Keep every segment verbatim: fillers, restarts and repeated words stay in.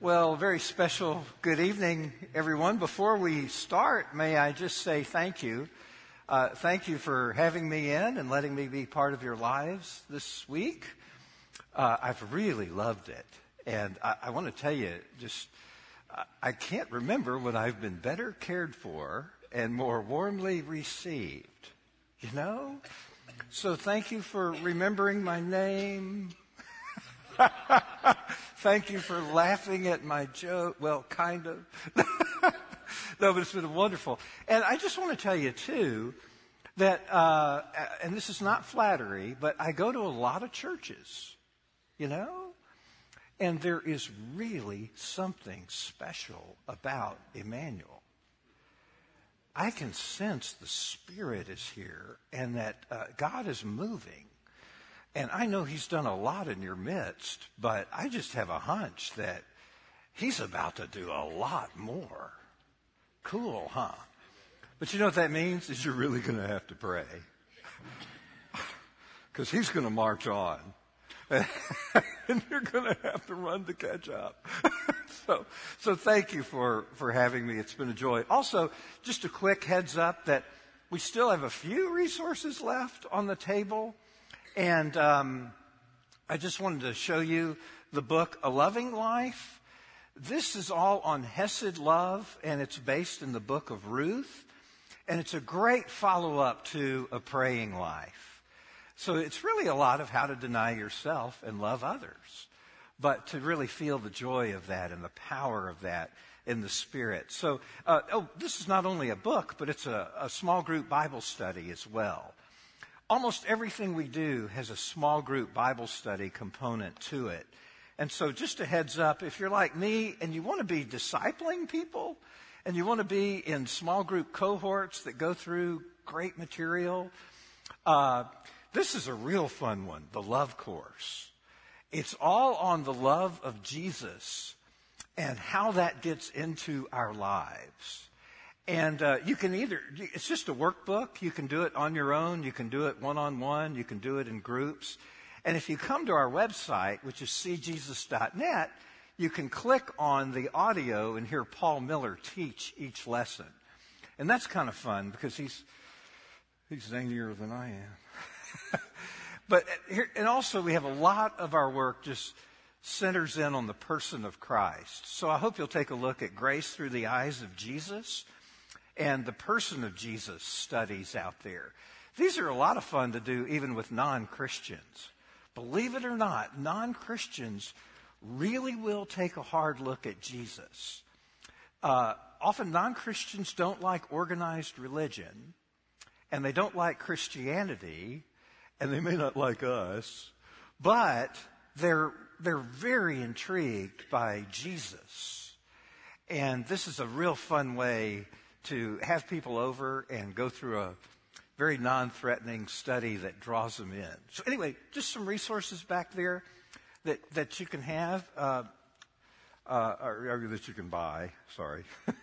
Well, very special good evening, everyone. Before we start, may I just say thank you. Uh, thank you for having me in and letting me be part of your lives this week. Uh, I've really loved it. And I, I want to tell you, just, I can't remember when I've been better cared for and more warmly received. You know? So thank you for remembering my name. Thank you for laughing at my joke. Well, kind of. No, but it's been wonderful. And I just want to tell you, too, that, uh, and this is not flattery, but I go to a lot of churches, you know? And there is really something special about Emmanuel. I can sense the Spirit is here and that uh, God is moving. And I know he's done a lot in your midst, but I just have a hunch that he's about to do a lot more. Cool, huh? But you know what that means? Is you're really going to have to pray. Because he's going to march on. And you're going to have to run to catch up. so, so thank you for, for having me. It's been a joy. Also, just a quick heads up that we still have a few resources left on the table. And um, I just wanted to show you the book, A Loving Life. This is all on Hesed love, and it's based in the book of Ruth. And it's a great follow-up to A Praying Life. So it's really a lot of how to deny yourself and love others, but to really feel the joy of that and the power of that in the Spirit. So, uh, oh, this is not only a book, but it's a, a small group Bible study as well. Almost everything we do has a small group Bible study component to it. And so just a heads up, if you're like me and you want to be discipling people and you want to be in small group cohorts that go through great material, uh, this is a real fun one, the Love Course. It's all on the love of Jesus and how that gets into our lives. And uh, you can either, it's just a workbook. You can do it on your own. You can do it one-on-one. You can do it in groups. And if you come to our website, which is see jesus dot net, you can click on the audio and hear Paul Miller teach each lesson. And that's kind of fun because he's he's zanier than I am. But here, and also we have a lot of our work just centers in on the person of Christ. So I hope you'll take a look at Grace Through the Eyes of Jesus and the person of Jesus studies out there. These are a lot of fun to do even with non-Christians. Believe it or not, non-Christians really will take a hard look at Jesus. Uh, often non-Christians don't like organized religion, and they don't like Christianity, and they may not like us, but they're they're very intrigued by Jesus. And this is a real fun way to have people over and go through a very non-threatening study that draws them in. So anyway, just some resources back there that, that you can have, uh, uh, or, or that you can buy, sorry.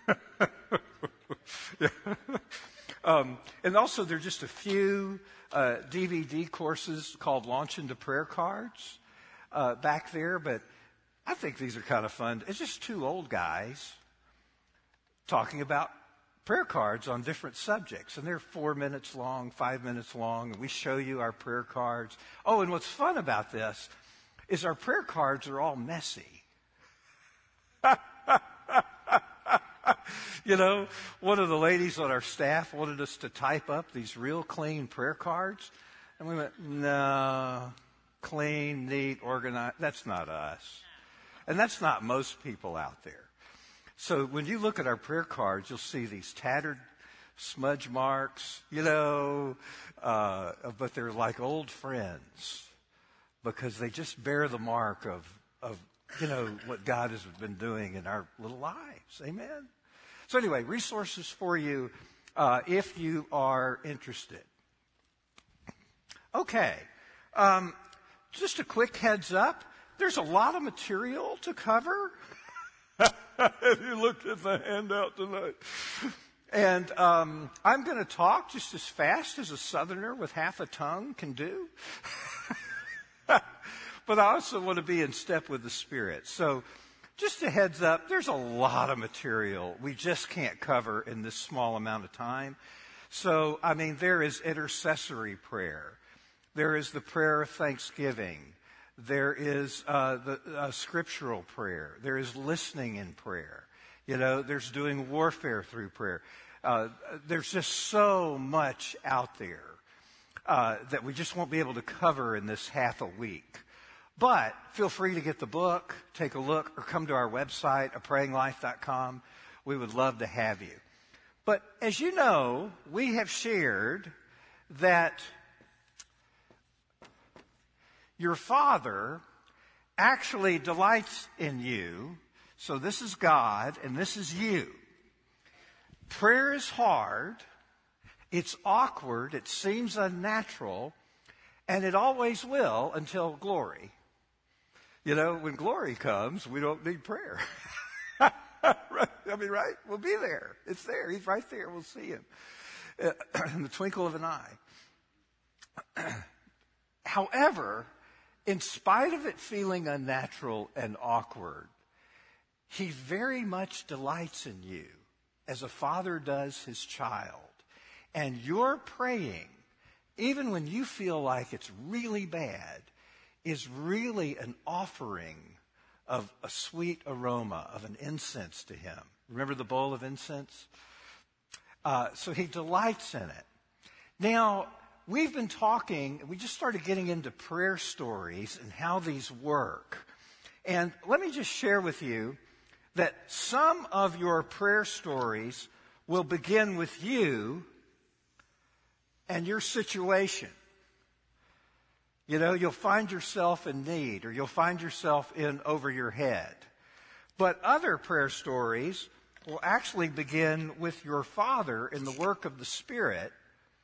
yeah. um, and also there are just a few uh, D V D courses called Launch into Prayer Cards uh, back there, but I think these are kind of fun. It's just two old guys talking about prayer cards on different subjects. And they're four minutes long, five minutes long, and we show you our prayer cards. Oh, and what's fun about this is our prayer cards are all messy. You know, one of the ladies on our staff wanted us to type up these real clean prayer cards. And we went, no, clean, neat, organized. That's not us. And that's not most people out there. So when you look at our prayer cards, you'll see these tattered smudge marks, you know, uh, but they're like old friends because they just bear the mark of, of, you know, what God has been doing in our little lives. Amen. So anyway, resources for you, uh, if you are interested. Okay. Um, just a quick heads up. There's a lot of material to cover. If you looked at the handout tonight. And um, I'm going to talk just as fast as a Southerner with half a tongue can do. But I also want to be in step with the Spirit. So just a heads up, there's a lot of material we just can't cover in this small amount of time. So, I mean, there is intercessory prayer. There is the prayer of thanksgiving. There is uh, the uh, scriptural prayer. There is listening in prayer. You know, there's doing warfare through prayer. Uh, there's just so much out there uh, that we just won't be able to cover in this half a week. But feel free to get the book, take a look, or come to our website, a praying life dot com. We would love to have you. But as you know, we have shared that your Father actually delights in you. So this is God and this is you. Prayer is hard. It's awkward. It seems unnatural. And it always will until glory. You know, when glory comes, we don't need prayer. I mean, right? We'll be there. It's there. He's right there. We'll see him in the twinkle of an eye. However, in spite of it feeling unnatural and awkward, he very much delights in you as a father does his child. And your praying, even when you feel like it's really bad, is really an offering of a sweet aroma, of an incense to him. Remember the bowl of incense? Uh, so he delights in it. Now, we've been talking, we just started getting into prayer stories and how these work. And let me just share with you that some of your prayer stories will begin with you and your situation. You know, you'll find yourself in need, or you'll find yourself in over your head. But other prayer stories will actually begin with your Father in the work of the Spirit.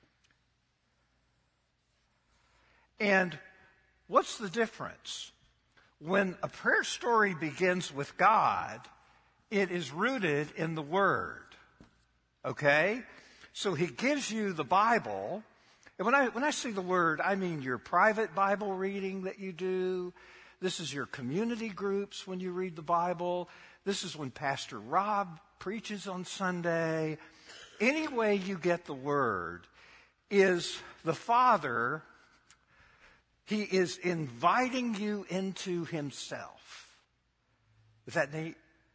And what's the difference? When a prayer story begins with God, it is rooted in the Word. Okay? So he gives you the Bible. And when I, when I say the Word, I mean your private Bible reading that you do. This is your community groups when you read the Bible. This is when Pastor Rob preaches on Sunday. Any way you get the Word is the Father. He is inviting you into himself. Is that neat?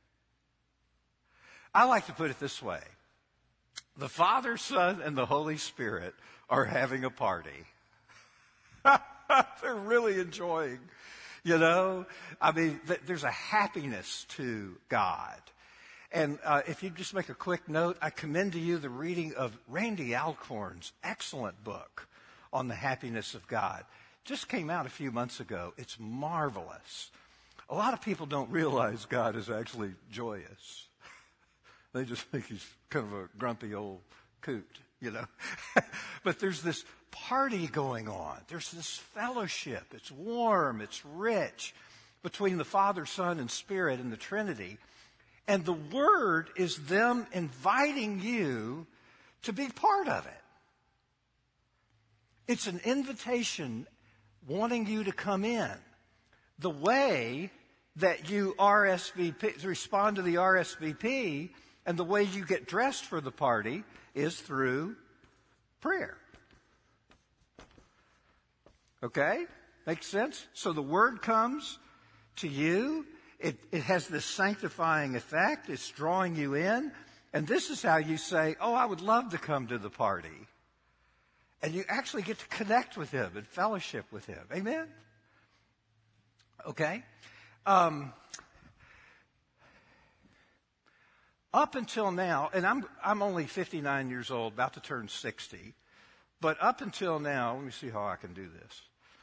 I like to put it this way. The Father, Son, and the Holy Spirit are having a party. They're really enjoying, you know. I mean, th- there's a happiness to God. And uh, if you just make a quick note, I commend to you the reading of Randy Alcorn's excellent book on the happiness of God. Just came out a few months ago. It's marvelous. A lot of people don't realize God is actually joyous. They just think he's kind of a grumpy old coot, you know. But there's this party going on. There's this fellowship. It's warm. It's rich between the Father, Son, and Spirit in the Trinity. And the Word is them inviting you to be part of it. It's an invitation wanting you to come in. The way that you R S V P, respond to the R S V P, and the way you get dressed for the party is through prayer. Okay? Makes sense? So the Word comes to you. It, it has this sanctifying effect. It's drawing you in. And this is how you say, oh, I would love to come to the party. And you actually get to connect with him and fellowship with him. Amen? Okay? Um, up until now, and I'm, I'm only fifty-nine years old, about to turn sixty, but up until now, let me see how I can do this.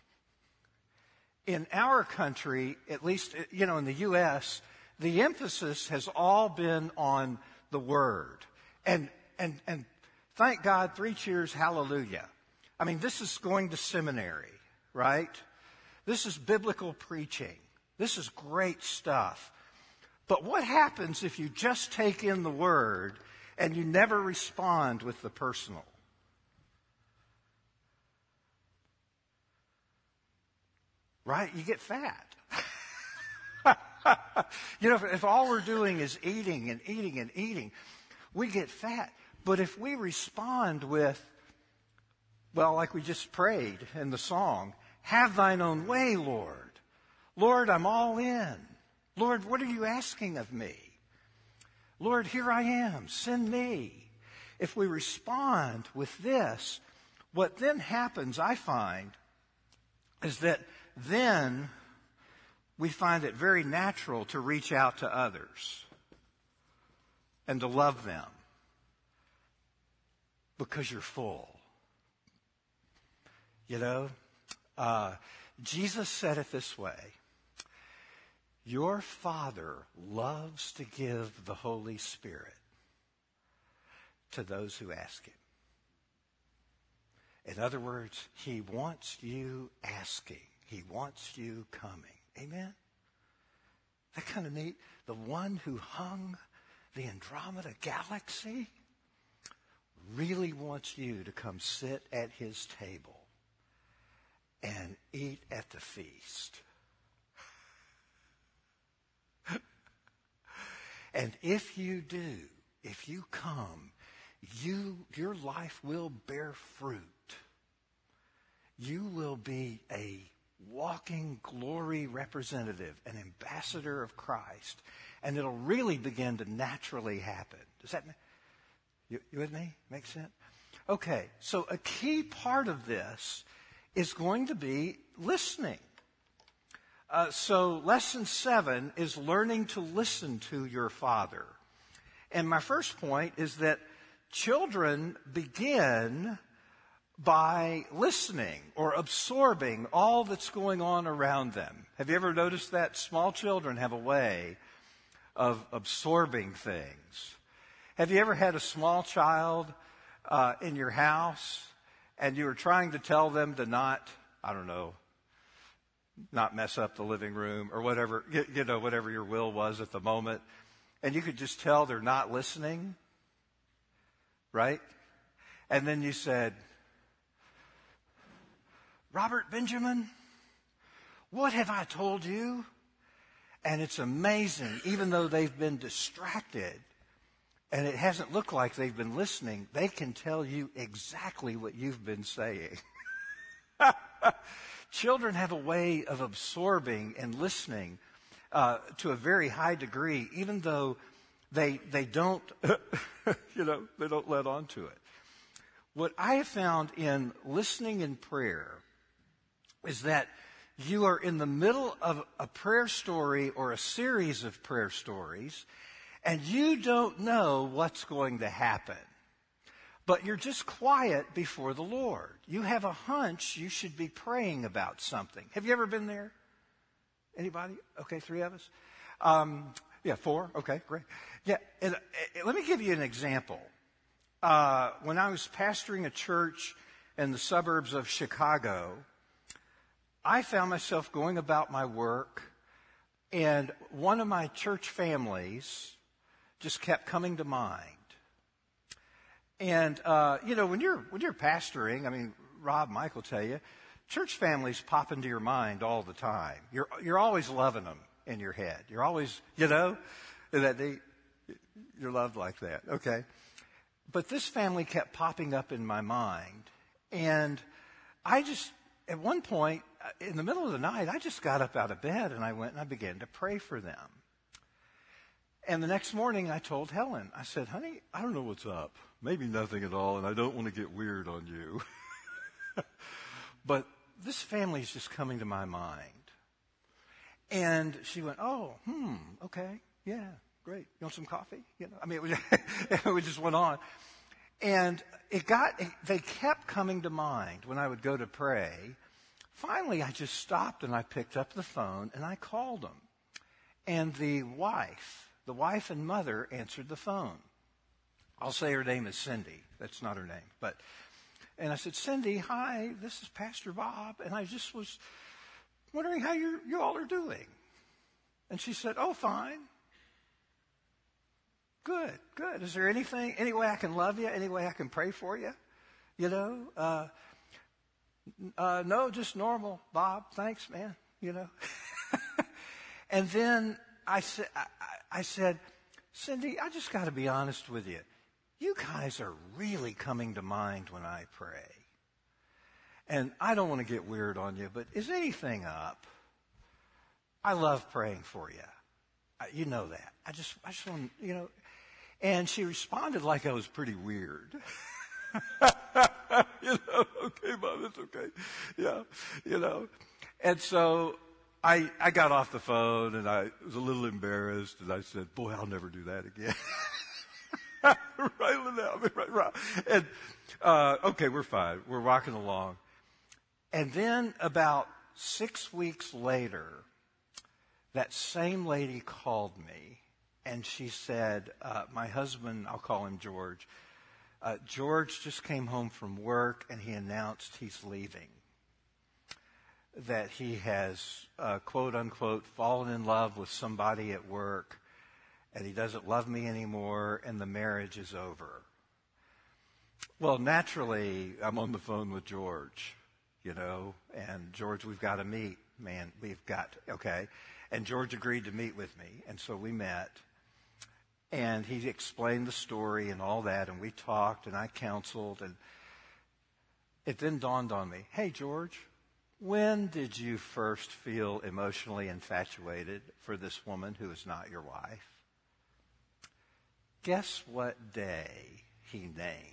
In our country, at least, you know, in the U S, the emphasis has all been on the Word. And, and, and thank God, three cheers, hallelujah. I mean, this is going to seminary, right? This is biblical preaching. This is great stuff. But what happens if you just take in the Word and you never respond with the personal? Right? You get fat. You know, if, if all we're doing is eating and eating and eating, we get fat. But if we respond with, well, like we just prayed in the song, have thine own way, Lord. Lord, I'm all in. Lord, what are you asking of me? Lord, here I am. Send me. If we respond with this, what then happens, I find, is that then we find it very natural to reach out to others and to love them because you're full. You know, uh, Jesus said it this way. Your Father loves to give the Holy Spirit to those who ask Him. In other words, He wants you asking. He wants you coming. Amen? That kind of neat. The one who hung the Andromeda Galaxy really wants you to come sit at His table and eat at the feast. And if you do, if you come, you your life will bear fruit. You will be a walking glory representative, an ambassador of Christ, and it'll really begin to naturally happen. Does that make you, you with me? Make sense? Okay, so a key part of this is going to be listening. Uh, so lesson seven is learning to listen to your Father. And my first point is that children begin by listening or absorbing all that's going on around them. Have you ever noticed that? Small children have a way of absorbing things. Have you ever had a small child uh, in your house and you were trying to tell them to not, I don't know, not mess up the living room or whatever, you, you know, whatever your will was at the moment, and you could just tell they're not listening, right? And then you said, Robert Benjamin, what have I told you? And it's amazing, even though they've been distracted and it hasn't looked like they've been listening, they can tell you exactly what you've been saying. Children have a way of absorbing and listening uh, to a very high degree, even though they they don't, you know, they don't let on to it. What I have found in listening in prayer is that you are in the middle of a prayer story or a series of prayer stories, and you don't know what's going to happen. But you're just quiet before the Lord. You have a hunch you should be praying about something. Have you ever been there? Anybody? Okay, three of us. Um, yeah, four. Okay, great. Yeah, and, uh, let me give you an example. Uh, when I was pastoring a church in the suburbs of Chicago, I found myself going about my work, and one of my church families just kept coming to mind. And, uh, you know, when you're, when you're pastoring, I mean, Rob, Mike will tell you, church families pop into your mind all the time. You're, you're always loving them in your head. You're always, you know, that they, you're loved like that. Okay. But this family kept popping up in my mind. And I just, at one point, in the middle of the night, I just got up out of bed and I went and I began to pray for them. And the next morning I told Helen, I said, honey, I don't know what's up. Maybe nothing at all, and I don't want to get weird on you. But this family is just coming to my mind. And she went, oh, hmm, okay, yeah, great. You want some coffee? You know, I mean, it, was, it just went on. And it got, they kept coming to mind when I would go to pray. Finally, I just stopped and I picked up the phone and I called them. And the wife, the wife and mother answered the phone. I'll say her name is Cindy. That's not her name. But, and I said, Cindy, hi, this is Pastor Bob. And I just was wondering how you you all are doing. And she said, oh, fine. Good, good. Is there anything, any way I can love you? Any way I can pray for you? You know? Uh, uh, no, just normal, Bob. Thanks, man. You know? And then I said, I, I said, Cindy, I just got to be honest with you. You guys are really coming to mind when I pray. And I don't want to get weird on you, but is anything up? I love praying for you. You know that. I just, I just want, you know. And she responded like I was pretty weird. You know, okay, Mom, it's okay. Yeah, you know. And so I I got off the phone and I was a little embarrassed and I said, boy, I'll never do that again. Right now, right, right. And uh, okay, we're fine. We're walking along. And then about six weeks later, that same lady called me and she said, uh, my husband, I'll call him George, uh, George just came home from work and he announced he's leaving. That he has, uh, quote unquote, fallen in love with somebody at work and he doesn't love me anymore and the marriage is over. Well, naturally, I'm on the phone with George, you know, and George, we've got to meet, man, we've got, okay. And George agreed to meet with me, and so we met. And he explained the story and all that, and we talked, and I counseled, and it then dawned on me, hey, George, when did you first feel emotionally infatuated for this woman who is not your wife? Guess what day he named?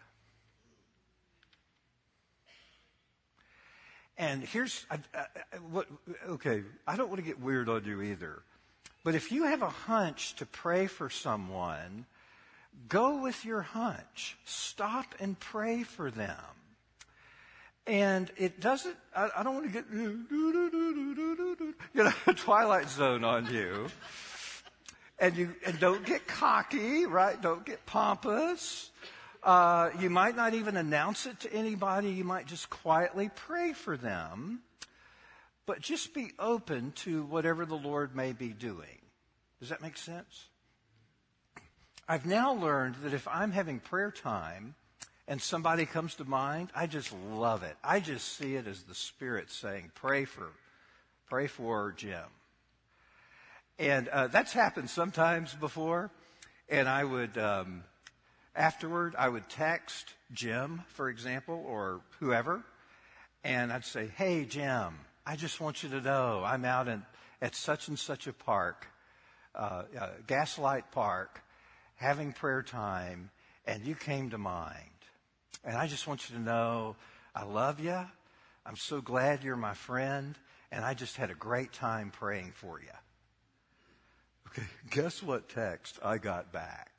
And here's, I, I, what, okay, I don't want to get weird on you either. But if you have a hunch to pray for someone, go with your hunch. Stop and pray for them. And it doesn't, I, I don't want to get, you know, Twilight Zone on you. And you, and don't get cocky, right? Don't get pompous. Uh, you might not even announce it to anybody. You might just quietly pray for them. But just be open to whatever the Lord may be doing. Does that make sense? I've now learned that if I'm having prayer time and somebody comes to mind, I just love it. I just see it as the Spirit saying, pray for, pray for Jim. And uh, that's happened sometimes before. And I would... Um, Afterward, I would text Jim, for example, or whoever, and I'd say, hey, Jim, I just want you to know I'm out in, at such and such a park, uh, uh, Gaslight Park, having prayer time, and you came to mind. And I just want you to know I love you. I'm so glad you're my friend, and I just had a great time praying for you. Okay, guess what text I got back?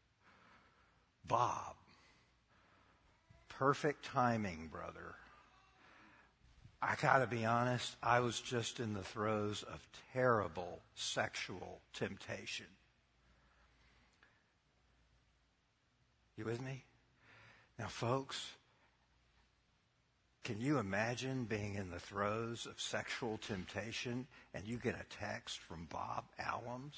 Bob, perfect timing, brother. I gotta be honest, I was just in the throes of terrible sexual temptation. You with me? Now, folks, can you imagine being in the throes of sexual temptation and you get a text from Bob Allums?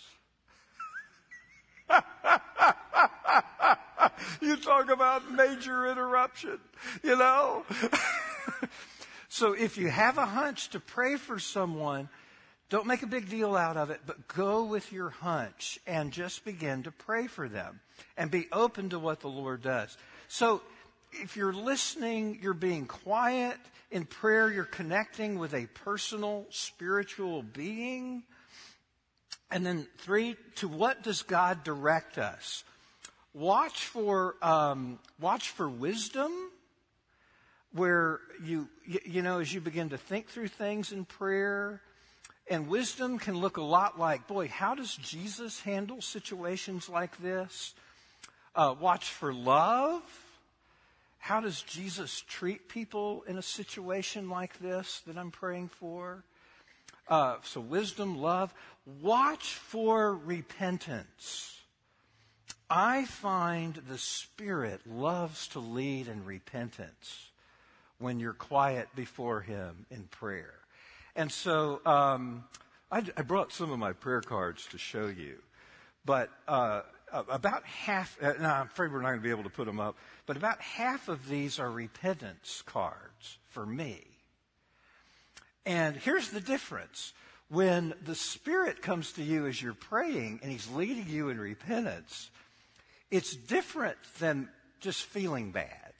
You talk about major interruption, you know? So if you have a hunch to pray for someone, don't make a big deal out of it, but go with your hunch and just begin to pray for them and be open to what the Lord does. So if you're listening, you're being quiet. In prayer, you're connecting with a personal, spiritual being. And then three, to what does God direct us? Watch for um, watch for wisdom, where you you know as you begin to think through things in prayer, and wisdom can look a lot like, boy, how does Jesus handle situations like this? Uh, watch for love. How does Jesus treat people in a situation like this that I'm praying for? Uh, so wisdom, love. Watch for repentance. I find the Spirit loves to lead in repentance when you're quiet before Him in prayer. And so um, I, I brought some of my prayer cards to show you. But uh, about half, uh, no, I'm afraid we're not going to be able to put them up, but about half of these are repentance cards for me. And here's the difference. when the Spirit comes to you as you're praying and He's leading you in repentance, it's different than just feeling bad.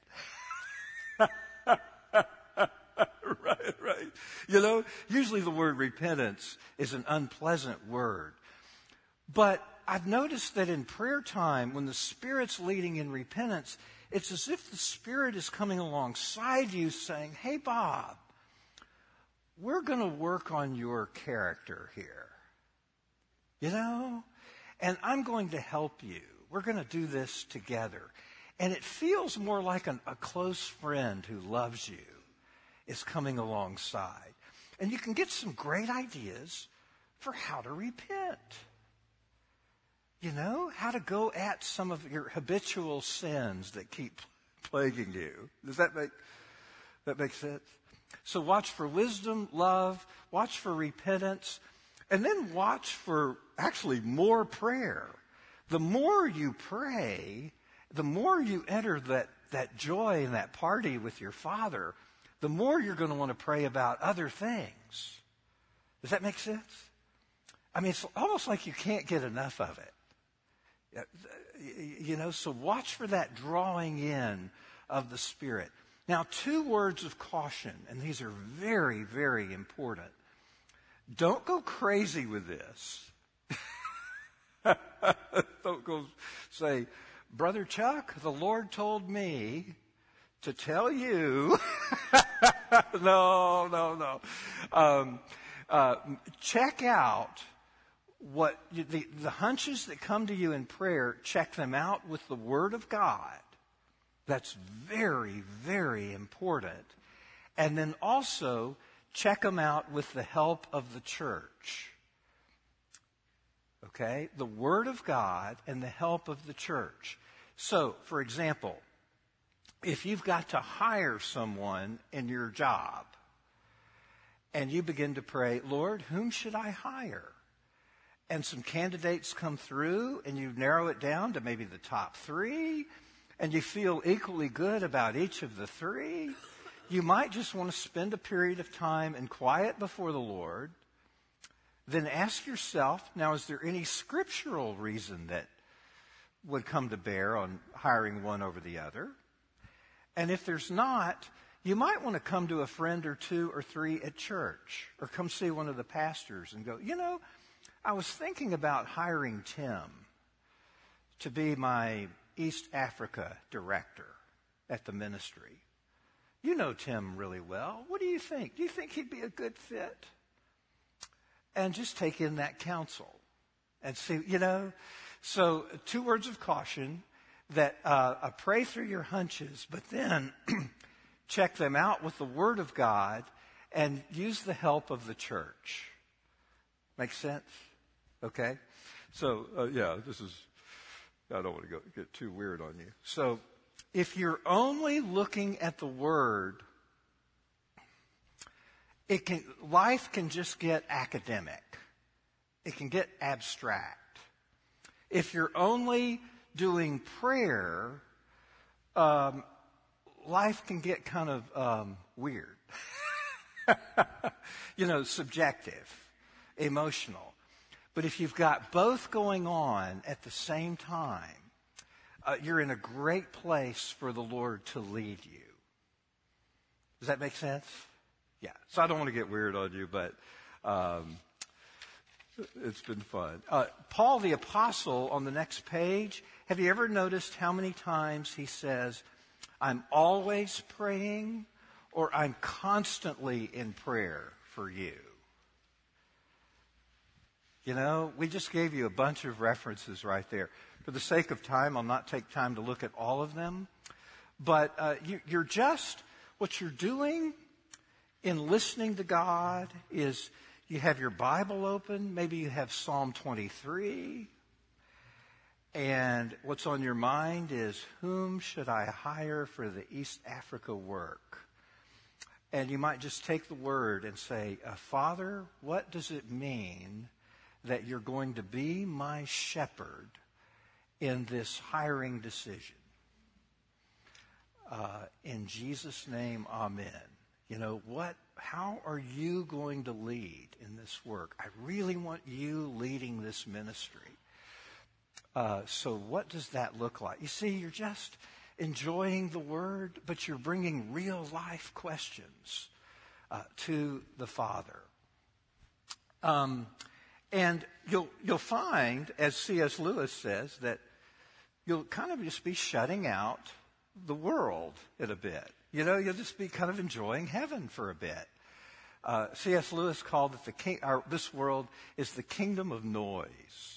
Right, right. You know, usually the word repentance is an unpleasant word. But I've noticed that in prayer time, when the Spirit's leading in repentance, it's as if the Spirit is coming alongside you saying, hey, Bob, we're going to work on your character here. You know? And I'm going to help you. We're going to do this together. And it feels more like an, a close friend who loves you is coming alongside. And you can get some great ideas for how to repent. You know, how to go at some of your habitual sins that keep plaguing you. Does that make, that make sense? So watch for wisdom, love, watch for repentance, and then watch for actually more prayer. The more you pray, the more you enter that, that joy and that party with your Father, the more you're going to want to pray about other things. Does that make sense? I mean, it's almost like you can't get enough of it. You know, so watch for that drawing in of the Spirit. Now, two words of caution, and these are very, very important. Don't go crazy with this. Don't go say, Brother Chuck, the Lord told me to tell you. no, no, no. Um, uh, check out what you, the, the hunches that come to you in prayer, check them out with the Word of God. That's very, very important. And then also check them out with the help of the church. Okay? The Word of God and the help of the church. So, for example, if you've got to hire someone in your job and you begin to pray, Lord, whom should I hire? And some candidates come through and you narrow it down to maybe the top three and you feel equally good about each of the three, you might just want to spend a period of time in quiet before the Lord. Then ask yourself, now, is there any scriptural reason that would come to bear on hiring one over the other? And if there's not, you might want to come to a friend or two or three at church or come see one of the pastors and go, you know, I was thinking about hiring Tim to be my East Africa director at the ministry. You know Tim really well. What do you think? Do you think he'd be a good fit? And just take in that counsel and see, you know. So two words of caution that uh, uh, pray through your hunches, but then check them out with the Word of God and use the help of the church. Make sense? Okay? So, uh, yeah, this is, I don't want to go, get too weird on you. So, if you're only looking at the Word, it can, life can just get academic. It can get abstract. If you're only doing prayer, um, life can get kind of um, weird. You know, subjective, emotional. But if you've got both going on at the same time, uh, you're in a great place for the Lord to lead you. Does that make sense? Yeah. So I don't want to get weird on you, but um, it's been fun. Uh, Paul the Apostle on the next page, have you ever noticed how many times he says, I'm always praying or I'm constantly in prayer for you? You know, we just gave you a bunch of references right there. For the sake of time, I'll not take time to look at all of them. But uh, you, you're just, what you're doing in listening to God is you have your Bible open. Maybe you have Psalm twenty-three. And what's on your mind is, whom should I hire for the East Africa work? And you might just take the word and say, uh, Father, what does it mean that you're going to be my shepherd in this hiring decision? Uh, in Jesus' name, amen. You know, what, how are you going to lead in this work? I really want you leading this ministry. Uh, so what does that look like? You see, you're just enjoying the word, but you're bringing real life questions uh, to the Father. Um, and you'll, you'll find, as C S Lewis says, that you'll kind of just be shutting out the world in a bit. You know, you'll just be kind of enjoying heaven for a bit. Uh, C S Lewis called it the king, or this world is the kingdom of noise.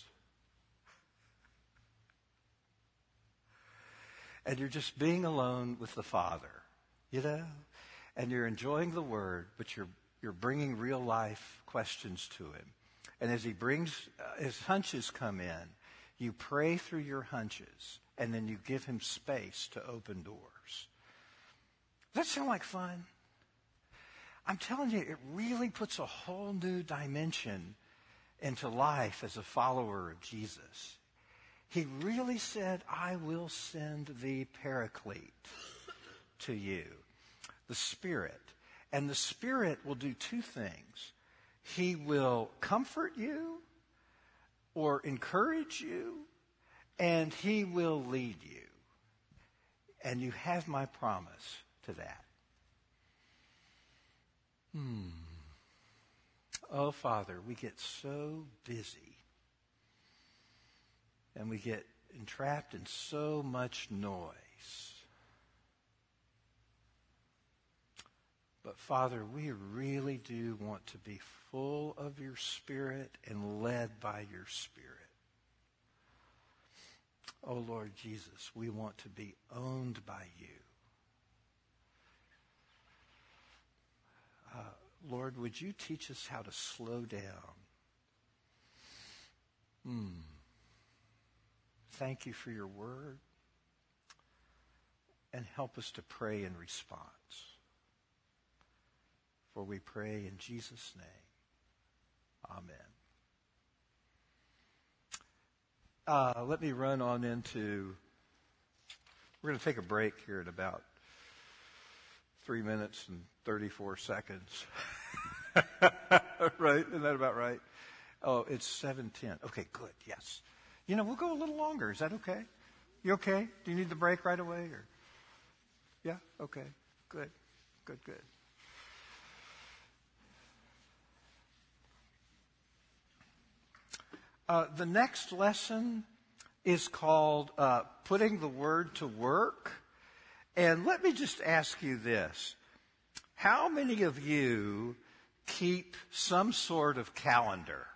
And you're just being alone with the Father, you know? And you're enjoying the Word, but you're you're bringing real life questions to Him. And as He brings, uh, His hunches come in, you pray through your hunches, and then you give Him space to open doors. Does that sound like fun? I'm telling you, it really puts a whole new dimension into life as a follower of Jesus. He really said, I will send the Paraclete to you, the Spirit. And the Spirit will do two things. He will comfort you or encourage you, and He will lead you. And you have my promise to that. Hmm. Oh, Father, we get so busy. And we get entrapped in so much noise. But Father, we really do want to be full of your Spirit and led by your Spirit. Oh, Lord Jesus, we want to be owned by you. Uh, Lord, would you teach us how to slow down? Hmm. Thank you for your word. And help us to pray in response. For we pray in Jesus' name. Amen. Uh, let me run on into, we're going to take a break here in about three minutes and thirty-four seconds. Right? Isn't that about right? Oh, it's seven ten. Okay, good. Yes. You know, we'll go a little longer. Is that okay? You okay? Do you need the break right away? Or yeah? Okay. Good. Good, good. Uh, the next lesson is called uh, Putting the Word to Work. And let me just ask you this. How many of you keep some sort of calendar?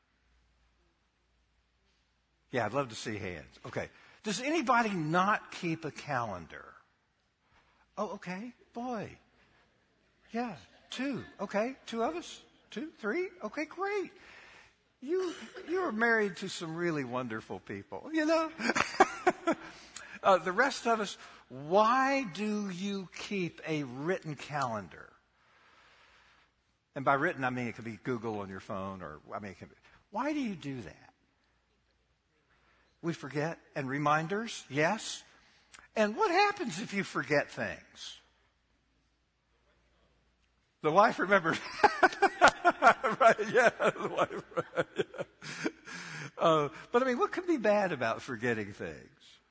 Yeah, I'd love to see hands. Okay. Does anybody not keep a calendar? Oh, okay. Boy. Yeah. Two. Okay. Two of us? Two? Three? Okay, great. You, you are married to some really wonderful people, you know? uh, the rest of us, why do you keep a written calendar? And by written, I mean it could be Google on your phone, or, I mean, it can be, why do you do that? We forget. And reminders, yes. And what happens if you forget things? The wife remembers. Right, yeah, the wife. Yeah. Uh, but I mean, what could be bad about forgetting things?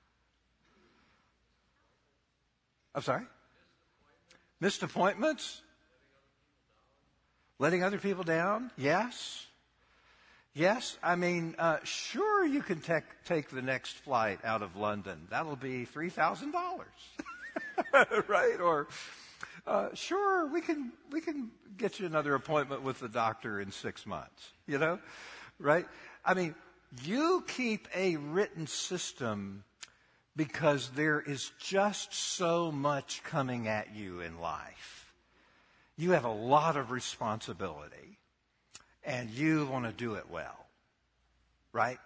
I'm sorry? Missed appointments? Letting other people down? Yes. Yes, I mean, uh, sure you can take take the next flight out of London. That'll be three thousand dollars, right? Or uh, sure we can we can get you another appointment with the doctor in six months. You know, right? I mean, you keep a written system because there is just so much coming at you in life. You have a lot of responsibility. And you want to do it well, right?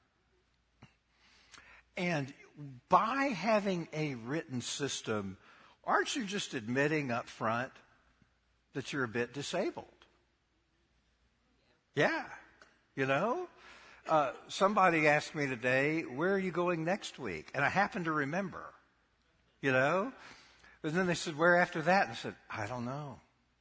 And by having a written system, aren't you just admitting up front that you're a bit disabled? Yeah, you know? Uh, somebody asked me today, where are you going next week? And I happened to remember, you know? And then they said, where after that? And I said, I don't know.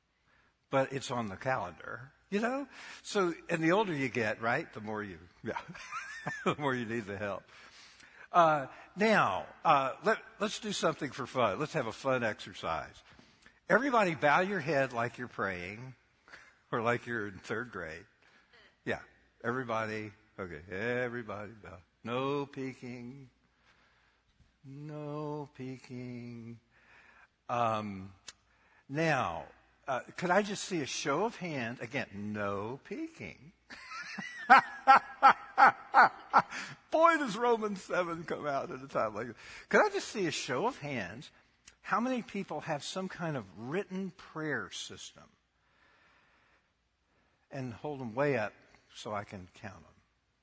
but it's on the calendar, you know? So, and the older you get, right, the more you, yeah, the more you need the help. Uh, now, uh, let, let's do something for fun. Let's have a fun exercise. Everybody bow your head like you're praying or like you're in third grade. Yeah, everybody. Okay, everybody bow. No peeking. No peeking. Um, now, uh, could I just see a show of hands? Again, no peeking. Boy, does Romans seven come out at a time like this. Could I just see a show of hands? How many people have some kind of written prayer system? And hold them way up so I can count them.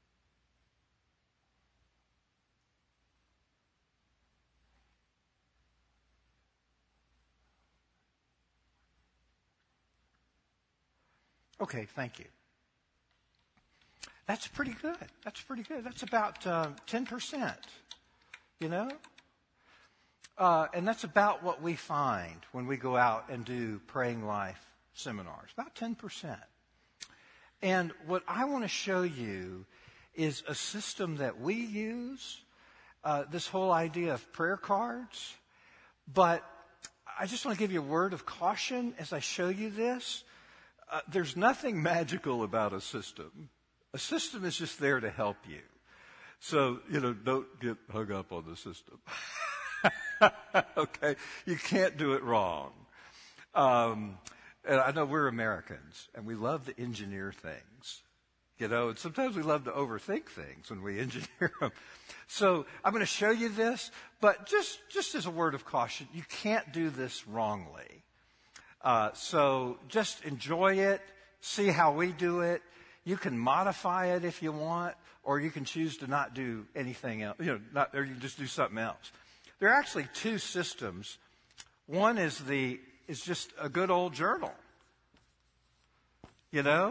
Okay, thank you. That's pretty good. That's pretty good. That's about uh, ten percent, you know? Uh, and that's about what we find when we go out and do Praying Life seminars, about ten percent. And what I want to show you is a system that we use, uh, this whole idea of prayer cards. But I just want to give you a word of caution as I show you this. Uh, there's nothing magical about a system. A system is just there to help you. So, you know, don't get hung up on the system. Okay? You can't do it wrong. Um, and I know we're Americans, and we love to engineer things. You know, and sometimes we love to overthink things when we engineer them. So I'm going to show you this, but just, just as a word of caution, you can't do this wrongly. Uh, so just enjoy it, see how we do it. You can modify it if you want, or you can choose to not do anything else, you know, not, or you can just do something else. There are actually two systems. One is the, is just a good old journal. You know?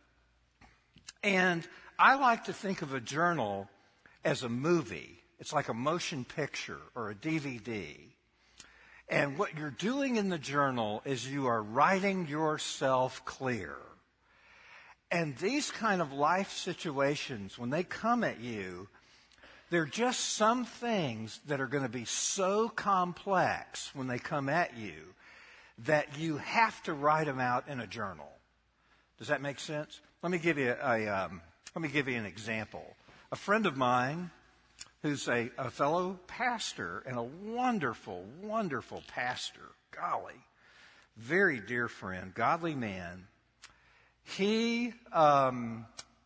And I like to think of a journal as a movie. It's like a motion picture or a D V D. And what you're doing in the journal is you are writing yourself clear. And these kind of life situations, when they come at you, they're just some things that are going to be so complex when they come at you that you have to write them out in a journal. Does that make sense? Let me give you a um, let me give you an example. A friend of mine, who's a, a fellow pastor and a wonderful, wonderful pastor, golly, very dear friend, godly man. He um,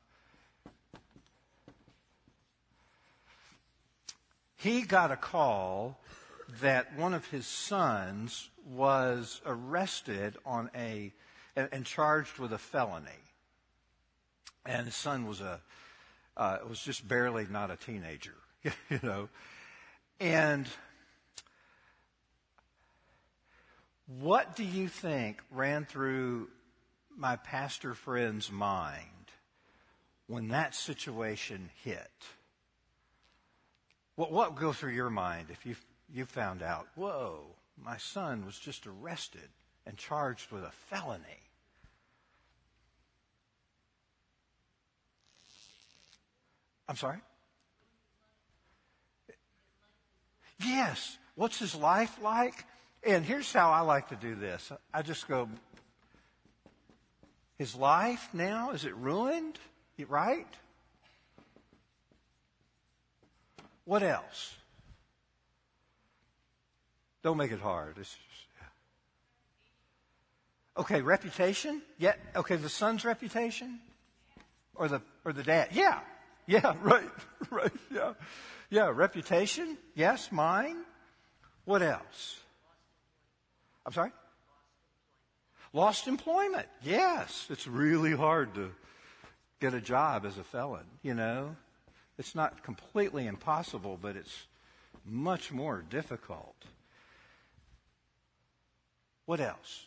he got a call that one of his sons was arrested on a and, and charged with a felony, and his son was a uh, was just barely not a teenager, you know, and what do you think ran through my pastor friend's mind when that situation hit? What what would go through your mind if you you found out, whoa, my son was just arrested and charged with a felony? I'm sorry? Yes. What's his life like? And here's how I like to do this. I just go, his life now, is it ruined? Right? What else? Don't make it hard. It's just, yeah. Okay, reputation? Yeah. Okay, the son's reputation? Or the or the dad? Yeah. Yeah, right. Right. Yeah. Yeah, reputation? Yes, mine. What else? I'm sorry? Lost employment. Yes. It's really hard to get a job as a felon, you know. It's not completely impossible, but it's much more difficult. What else?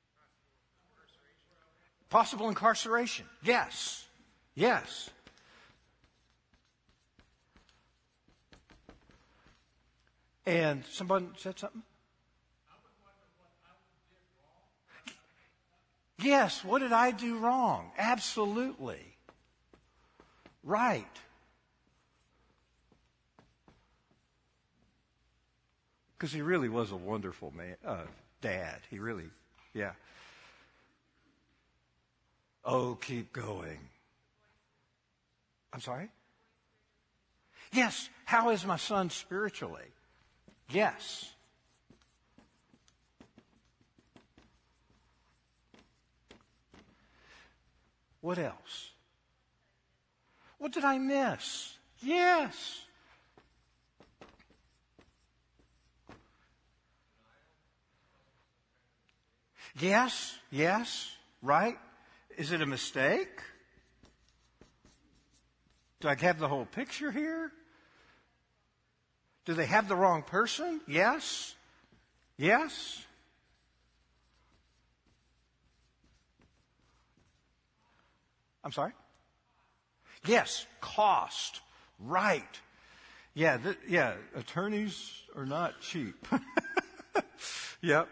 Possible incarceration. Yes. Yes. And somebody said something? Yes, what did I do wrong? Absolutely. Right. Because he really was a wonderful man, uh, dad. He really, yeah. Oh, keep going. I'm sorry? Yes. How is my son spiritually? Yes. What else? What did I miss? Yes. Yes, yes, right? Is it a mistake? Do I have the whole picture here? Do they have the wrong person? Yes. Yes. I'm sorry? Yes, cost. Right. Yeah, th- yeah, attorneys are not cheap. Yep.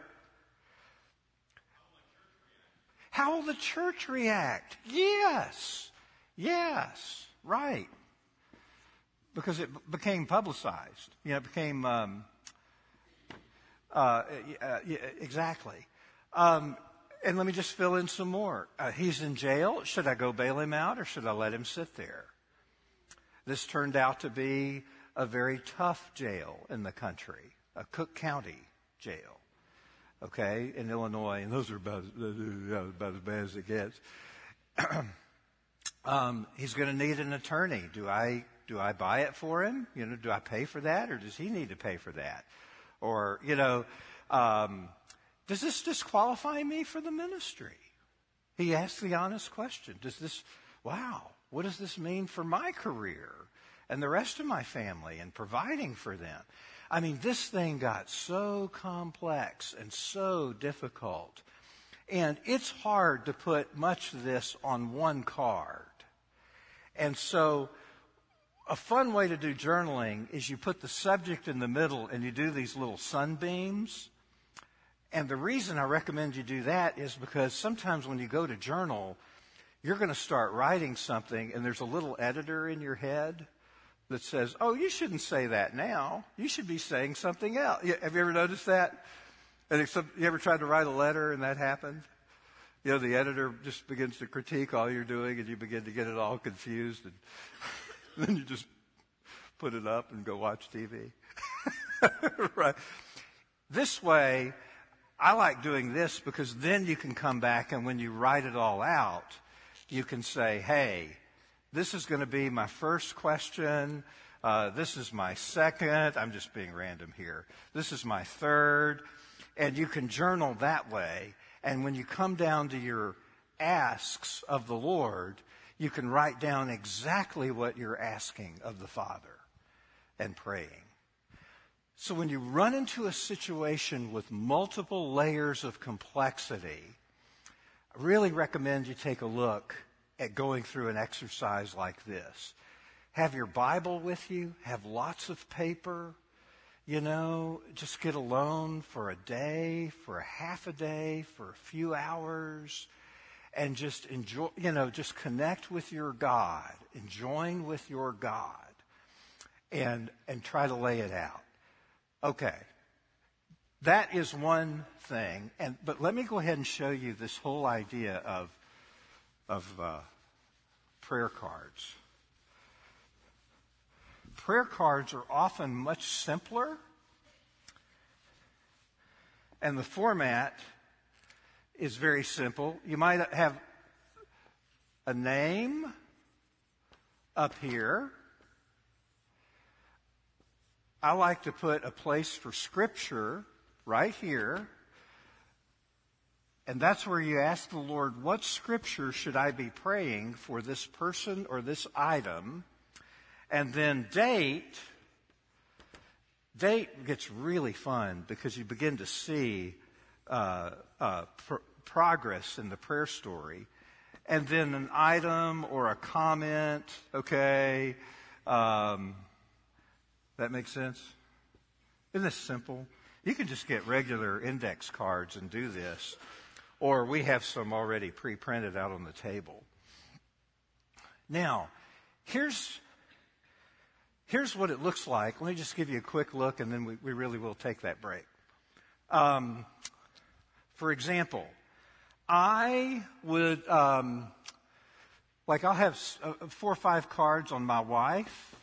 How will the church react? Yes. Yes. Right. Because it b- became publicized. You know, it became, um, uh, uh, yeah, exactly. Um, and let me just fill in some more. Uh, he's in jail. Should I go bail him out or should I let him sit there? This turned out to be a very tough jail in the country, a Cook County jail. Okay, in Illinois, and those are about, about as bad as it gets. um, he's going to need an attorney. Do I do I buy it for him? You know, do I pay for that, or does he need to pay for that? Or you know, um, does this disqualify me for the ministry? He asked the honest question. Does this? Wow, what does this mean for my career and the rest of my family and providing for them? I mean, this thing got so complex and so difficult. And it's hard to put much of this on one card. And so a fun way to do journaling is you put the subject in the middle and you do these little sunbeams. And the reason I recommend you do that is because sometimes when you go to journal, you're going to start writing something and there's a little editor in your head that says, oh, you shouldn't say that now. You should be saying something else. Have you ever noticed that? And except, you ever tried to write a letter and that happened? You know, the editor just begins to critique all you're doing and you begin to get it all confused and then you just put it up and go watch T V. Right. This way, I like doing this because then you can come back and when you write it all out, you can say, hey, this is going to be my first question. Uh, this is my second. I'm just being random here. This is my third. And you can journal that way. And when you come down to your asks of the Lord, you can write down exactly what you're asking of the Father and praying. So when you run into a situation with multiple layers of complexity, I really recommend you take a look at going through an exercise like this. Have your Bible with you. Have lots of paper. You know, just get alone for a day, for a half a day, for a few hours, and just enjoy, you know, just connect with your God, and join with your God, and, and try to lay it out. Okay. That is one thing. And, but let me go ahead and show you this whole idea of, of, uh, prayer cards. Prayer cards are often much simpler, and the format is very simple. You might have a name up here. I like to put a place for Scripture right here. And that's where you ask the Lord, what Scripture should I be praying for this person or this item? And then date. Date gets really fun because you begin to see uh, uh, pr- progress in the prayer story. And then an item or a comment, okay? Um, that makes sense? Isn't this simple? You can just get regular index cards and do this. or we have some already pre-printed out on the table. Now, here's here's what it looks like. Let me just give you a quick look, and then we, we really will take that break. Um, for example, I would, um, like I'll have uh, four or five cards on my wife.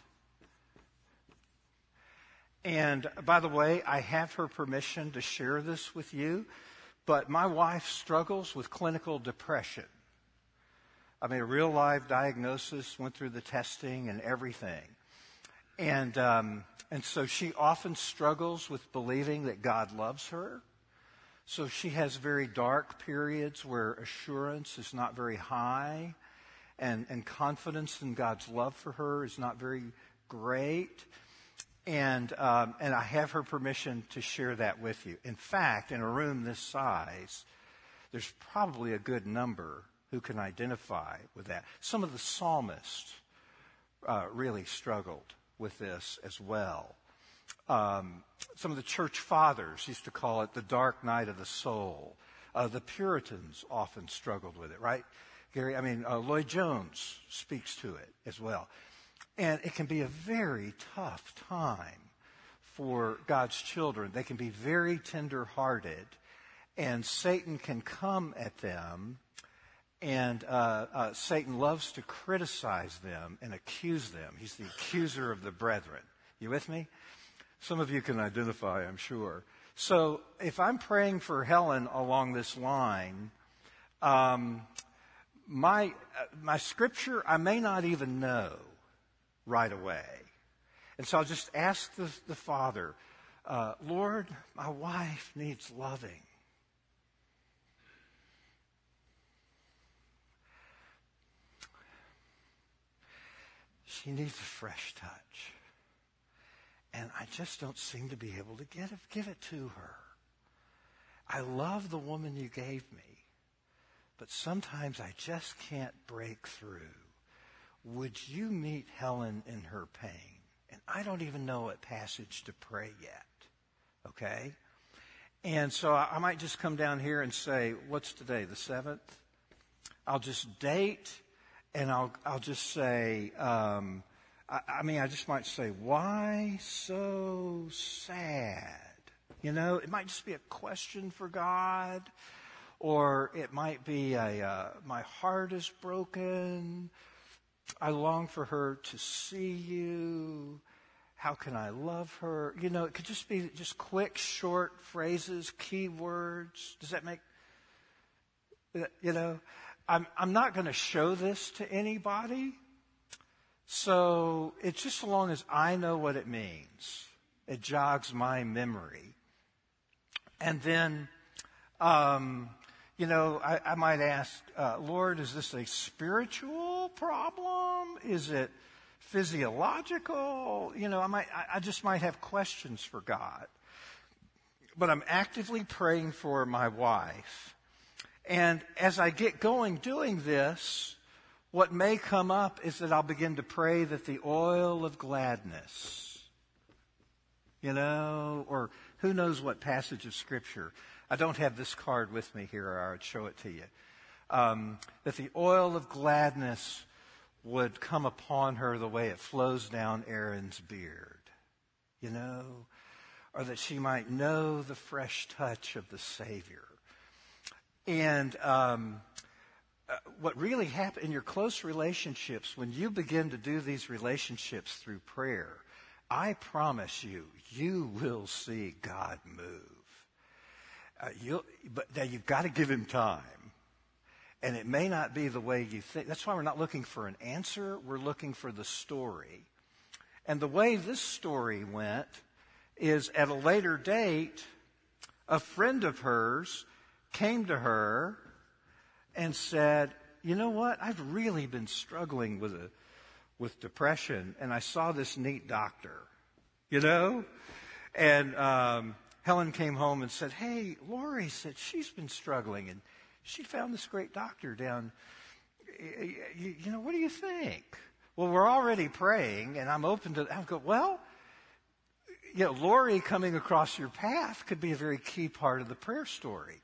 And by the way, I have her permission to share this with you, but my wife struggles with clinical depression. I mean, a real live diagnosis, went through the testing and everything. And, um, and so she often struggles with believing that God loves her. So she has very dark periods where assurance is not very high, and, and confidence in God's love for her is not very great. And um, and I have her permission to share that with you. In fact, in a room this size, there's probably a good number who can identify with that. Some of the psalmists uh, really struggled with this as well. Um, some of the church fathers used to call it the dark night of the soul. Uh, the Puritans often struggled with it, right, Gary? I mean, uh, Lloyd Jones speaks to it as well. And it can be a very tough time for God's children. They can be very tender-hearted, and Satan can come at them, and uh, uh, Satan loves to criticize them and accuse them. He's the accuser of the brethren. You with me? Some of you can identify, I'm sure. So if I'm praying for Helen along this line, um, my uh, my scripture I may not even know right away. And so I'll just ask the, the Father, uh, Lord, my wife needs loving. She needs a fresh touch. And I just don't seem to be able to get it, give it to her. I love the woman you gave me, but sometimes I just can't break through. Would you meet Helen in her pain? And I don't even know what passage to pray yet. Okay? And so I, I might just come down here and say, what's today, the seventh? I'll just date, and I'll I'll just say, um, I, I mean, I just might say, why so sad? You know, it might just be a question for God, or it might be a uh, my heart is broken. I long for her to see you. How can I love her? You know, it could just be just quick, short phrases, key words. Does that make, you know, I'm, I'm not going to show this to anybody. So it's just so long as I know what it means. It jogs my memory. And then, um, you know, I, I might ask, uh, Lord, is this a spiritual problem? Is it physiological? You know, I might, I, I just might have questions for God. But I'm actively praying for my wife. And as I get going doing this, what may come up is that I'll begin to pray that the oil of gladness, you know, or who knows what passage of Scripture. I don't have this card with me here, or I would show it to you. Um, that the oil of gladness would come upon her the way it flows down Aaron's beard, you know, or that she might know the fresh touch of the Savior. And um, uh, what really happens in your close relationships, when you begin to do these relationships through prayer, I promise you, you will see God move. Uh, you'll, but now you've got to give him time. And it may not be the way you think. That's why we're not looking for an answer. We're looking for the story. And the way this story went is at a later date, a friend of hers came to her and said, you know what? I've really been struggling with a, with depression, and I saw this neat doctor, you know? And um, Helen came home and said, hey, Lori said she's been struggling, and she found this great doctor down. You, you know, what do you think? Well, we're already praying, and I'm open to, I go, well, you know, Lori coming across your path could be a very key part of the prayer story.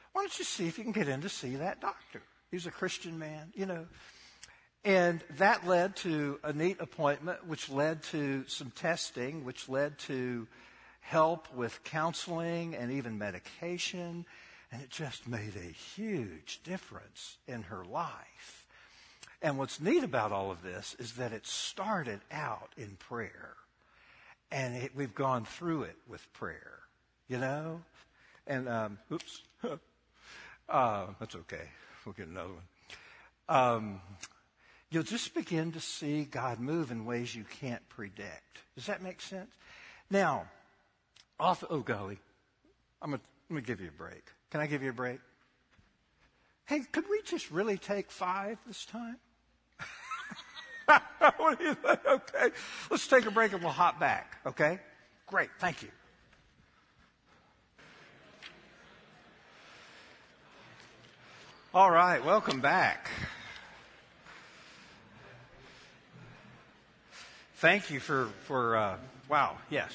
why don't you see if you can get in to see that doctor? He was a Christian man, you know. And that led to a neat appointment, which led to some testing, which led to help with counseling and even medication. And it just made a huge difference in her life. And what's neat about all of this is that it started out in prayer. And it, we've gone through it with prayer, you know? And, um, oops. uh, that's okay. We'll get another one. Um, you'll just begin to see God move in ways you can't predict. Does that make sense? Now, off, oh golly, I'm gonna, I'm gonna give you a break. Can I give you a break? Hey, could we just really take five this time? What do you think? Okay. Let's take a break and we'll hop back. Okay? Great. Thank you. All right. Welcome back. Thank you for, for uh, wow. Yes.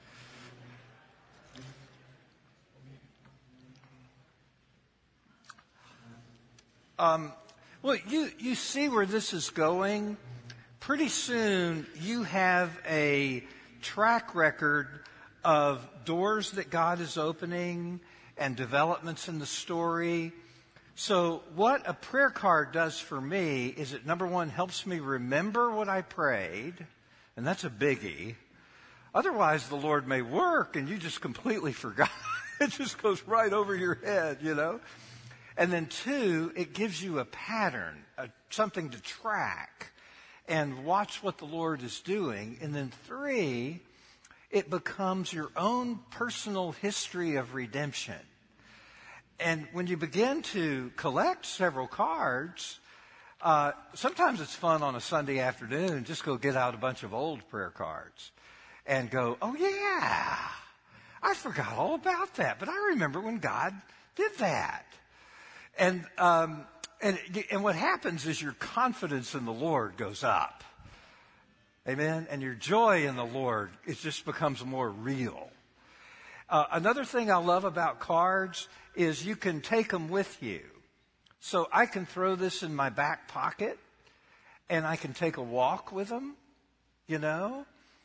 Um, well, you, you see where this is going. Pretty soon you have a track record of doors that God is opening and developments in the story. So what a prayer card does for me is it, number one, helps me remember what I prayed, and that's a biggie. Otherwise, the Lord may work and you just completely forgot. It just goes right over your head, you know. And then two, it gives you a pattern, a, something to track and watch what the Lord is doing. And then three, it becomes your own personal history of redemption. And when you begin to collect several cards, uh, sometimes it's fun on a Sunday afternoon, just go get out a bunch of old prayer cards and go, oh yeah, I forgot all about that. But I remember when God did that. And, um, and, and what happens is your confidence in the Lord goes up. Amen? And your joy in the Lord, it just becomes more real. Uh, another thing I love about cards is you can take them with you. So I can throw this in my back pocket and I can take a walk with them, you know.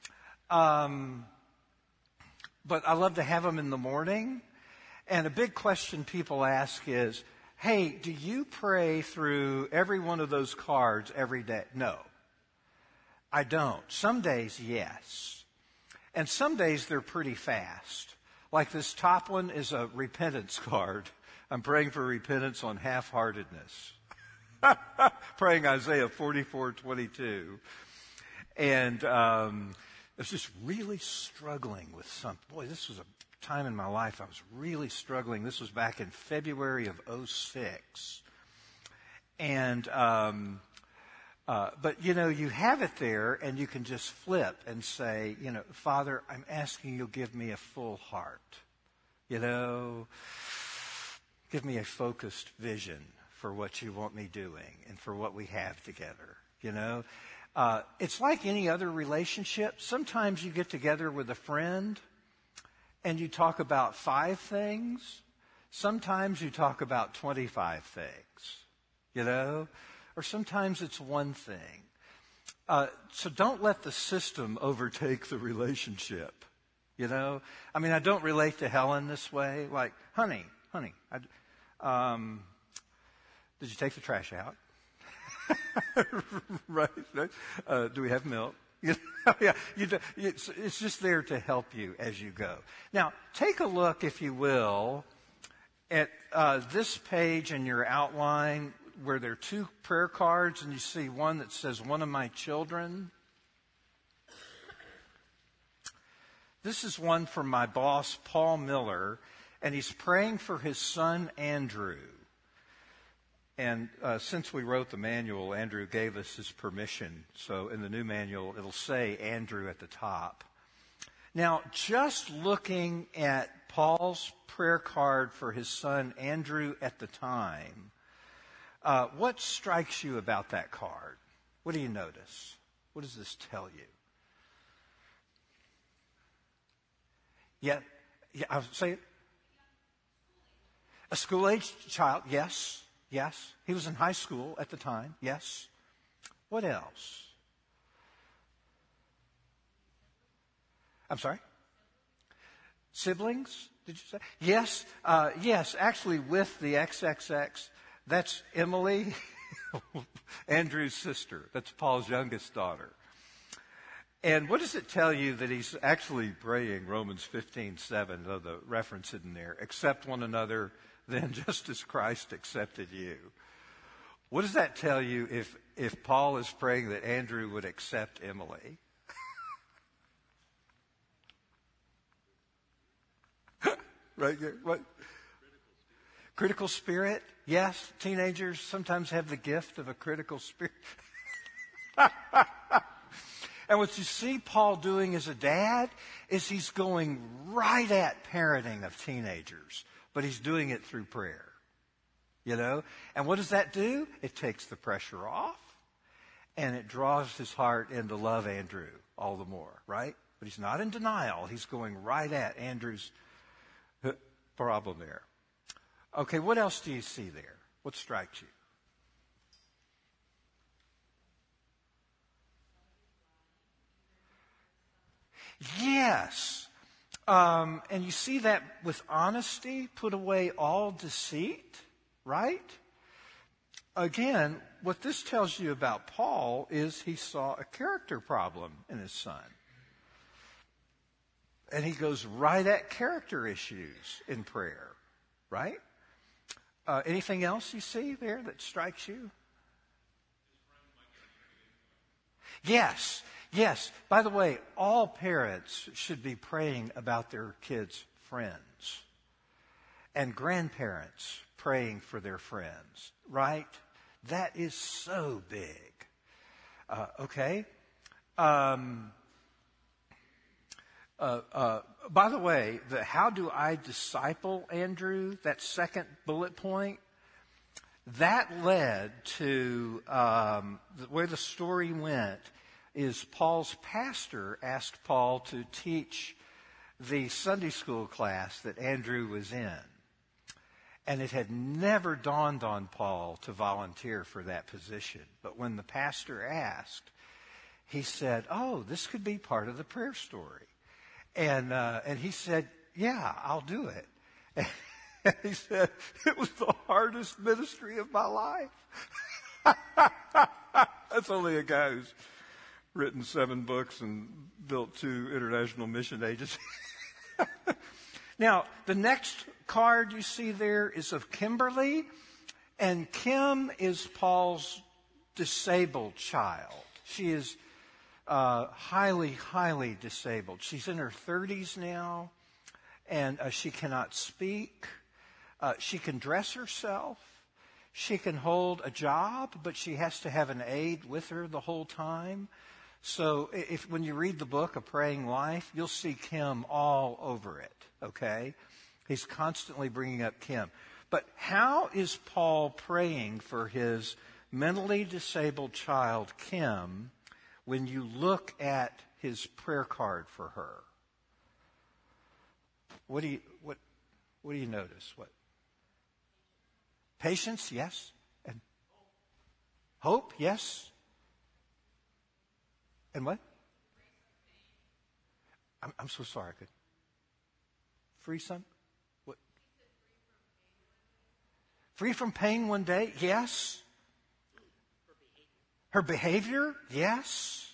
Um, but I love to have them in the morning. And a big question people ask is, hey, do you pray through every one of those cards every day? No, I don't. Some days, yes. And some days they're pretty fast. Like this top one is a repentance card. I'm praying for repentance on half-heartedness. Praying Isaiah forty-four twenty-two. And um, I was just really struggling with something. Boy, this was a time in my life I was really struggling. This was back in February of oh six. And, um, uh, but you know, you have it there and you can just flip and say, you know, Father, I'm asking you give me a full heart. You know, give me a focused vision for what you want me doing and for what we have together. You know, uh, it's like any other relationship. Sometimes you get together with a friend and you talk about five things. Sometimes you talk about twenty-five things, you know, or sometimes it's one thing. Uh, so don't let the system overtake the relationship, you know. I mean, I don't relate to Helen this way. Like, honey, honey, I, um, did you take the trash out? right, right. Uh, do we have milk? You know, yeah, you do, it's, it's just there to help you as you go. Now, take a look, if you will, at uh, this page in your outline where there are two prayer cards, and you see one that says, one of my children. This is one from my boss, Paul Miller, and he's praying for his son, Andrew. And uh, since we wrote the manual, Andrew gave us his permission. So in the new manual, it'll say Andrew at the top. Now, just looking at Paul's prayer card for his son, Andrew, at the time, uh, what strikes you about that card? What do you notice? What does this tell you? Yeah, yeah, I'll say it. A school-aged child, yes, yes. He was in high school at the time, yes. What else? I'm sorry? Siblings, did you say? Yes, uh, yes, actually with the triple X, that's Emily, Andrew's sister. That's Paul's youngest daughter. And what does it tell you that he's actually praying Romans fifteen seven, though the reference isn't there, accept one another, then just as Christ accepted you. What does that tell you if, if Paul is praying that Andrew would accept Emily? Right there. What? Critical spirit. Yes, teenagers sometimes have the gift of a critical spirit. And what you see Paul doing as a dad is he's going right at parenting of teenagers, but he's doing it through prayer. You know? And what does that do? It takes the pressure off, and it draws his heart in to love Andrew all the more, right? But he's not in denial. He's going right at Andrew's problem there. Okay, what else do you see there? What strikes you? Yes. Um, and you see that with honesty, put away all deceit, right? Again, what this tells you about Paul is he saw a character problem in his son. And he goes right at character issues in prayer, right? Uh, anything else you see there that strikes you? Yes, yes. By the way, all parents should be praying about their kids' friends. And grandparents praying for their friends, right? That is so big. Uh, okay? Um, uh, uh, by the way, the how do I disciple Andrew, that second bullet point, that led to um, the, where the story went is Paul's pastor asked Paul to teach the Sunday school class that Andrew was in. And it had never dawned on Paul to volunteer for that position. But when the pastor asked, he said, oh, this could be part of the prayer story. And uh, and he said, yeah, I'll do it. And he said, it was the hardest ministry of my life. That's only a guy who's written seven books and built two international mission agencies. Now, the next card you see there is of Kimberly, and Kim is Paul's disabled child. She is uh, highly, highly disabled. She's in her thirties now, and uh, she cannot speak. Uh, she can dress herself. She can hold a job, but she has to have an aide with her the whole time. So if when you read the book, A Praying Life, you'll see Kim all over it, okay? He's constantly bringing up Kim. But how is Paul praying for his mentally disabled child, Kim, when you look at his prayer card for her? What do you, what, what do you notice? What? Patience, yes. And hope, yes. And what? I'm, I'm so sorry. I could. Free some? What? Free from pain one day? Yes. Her behavior? Yes.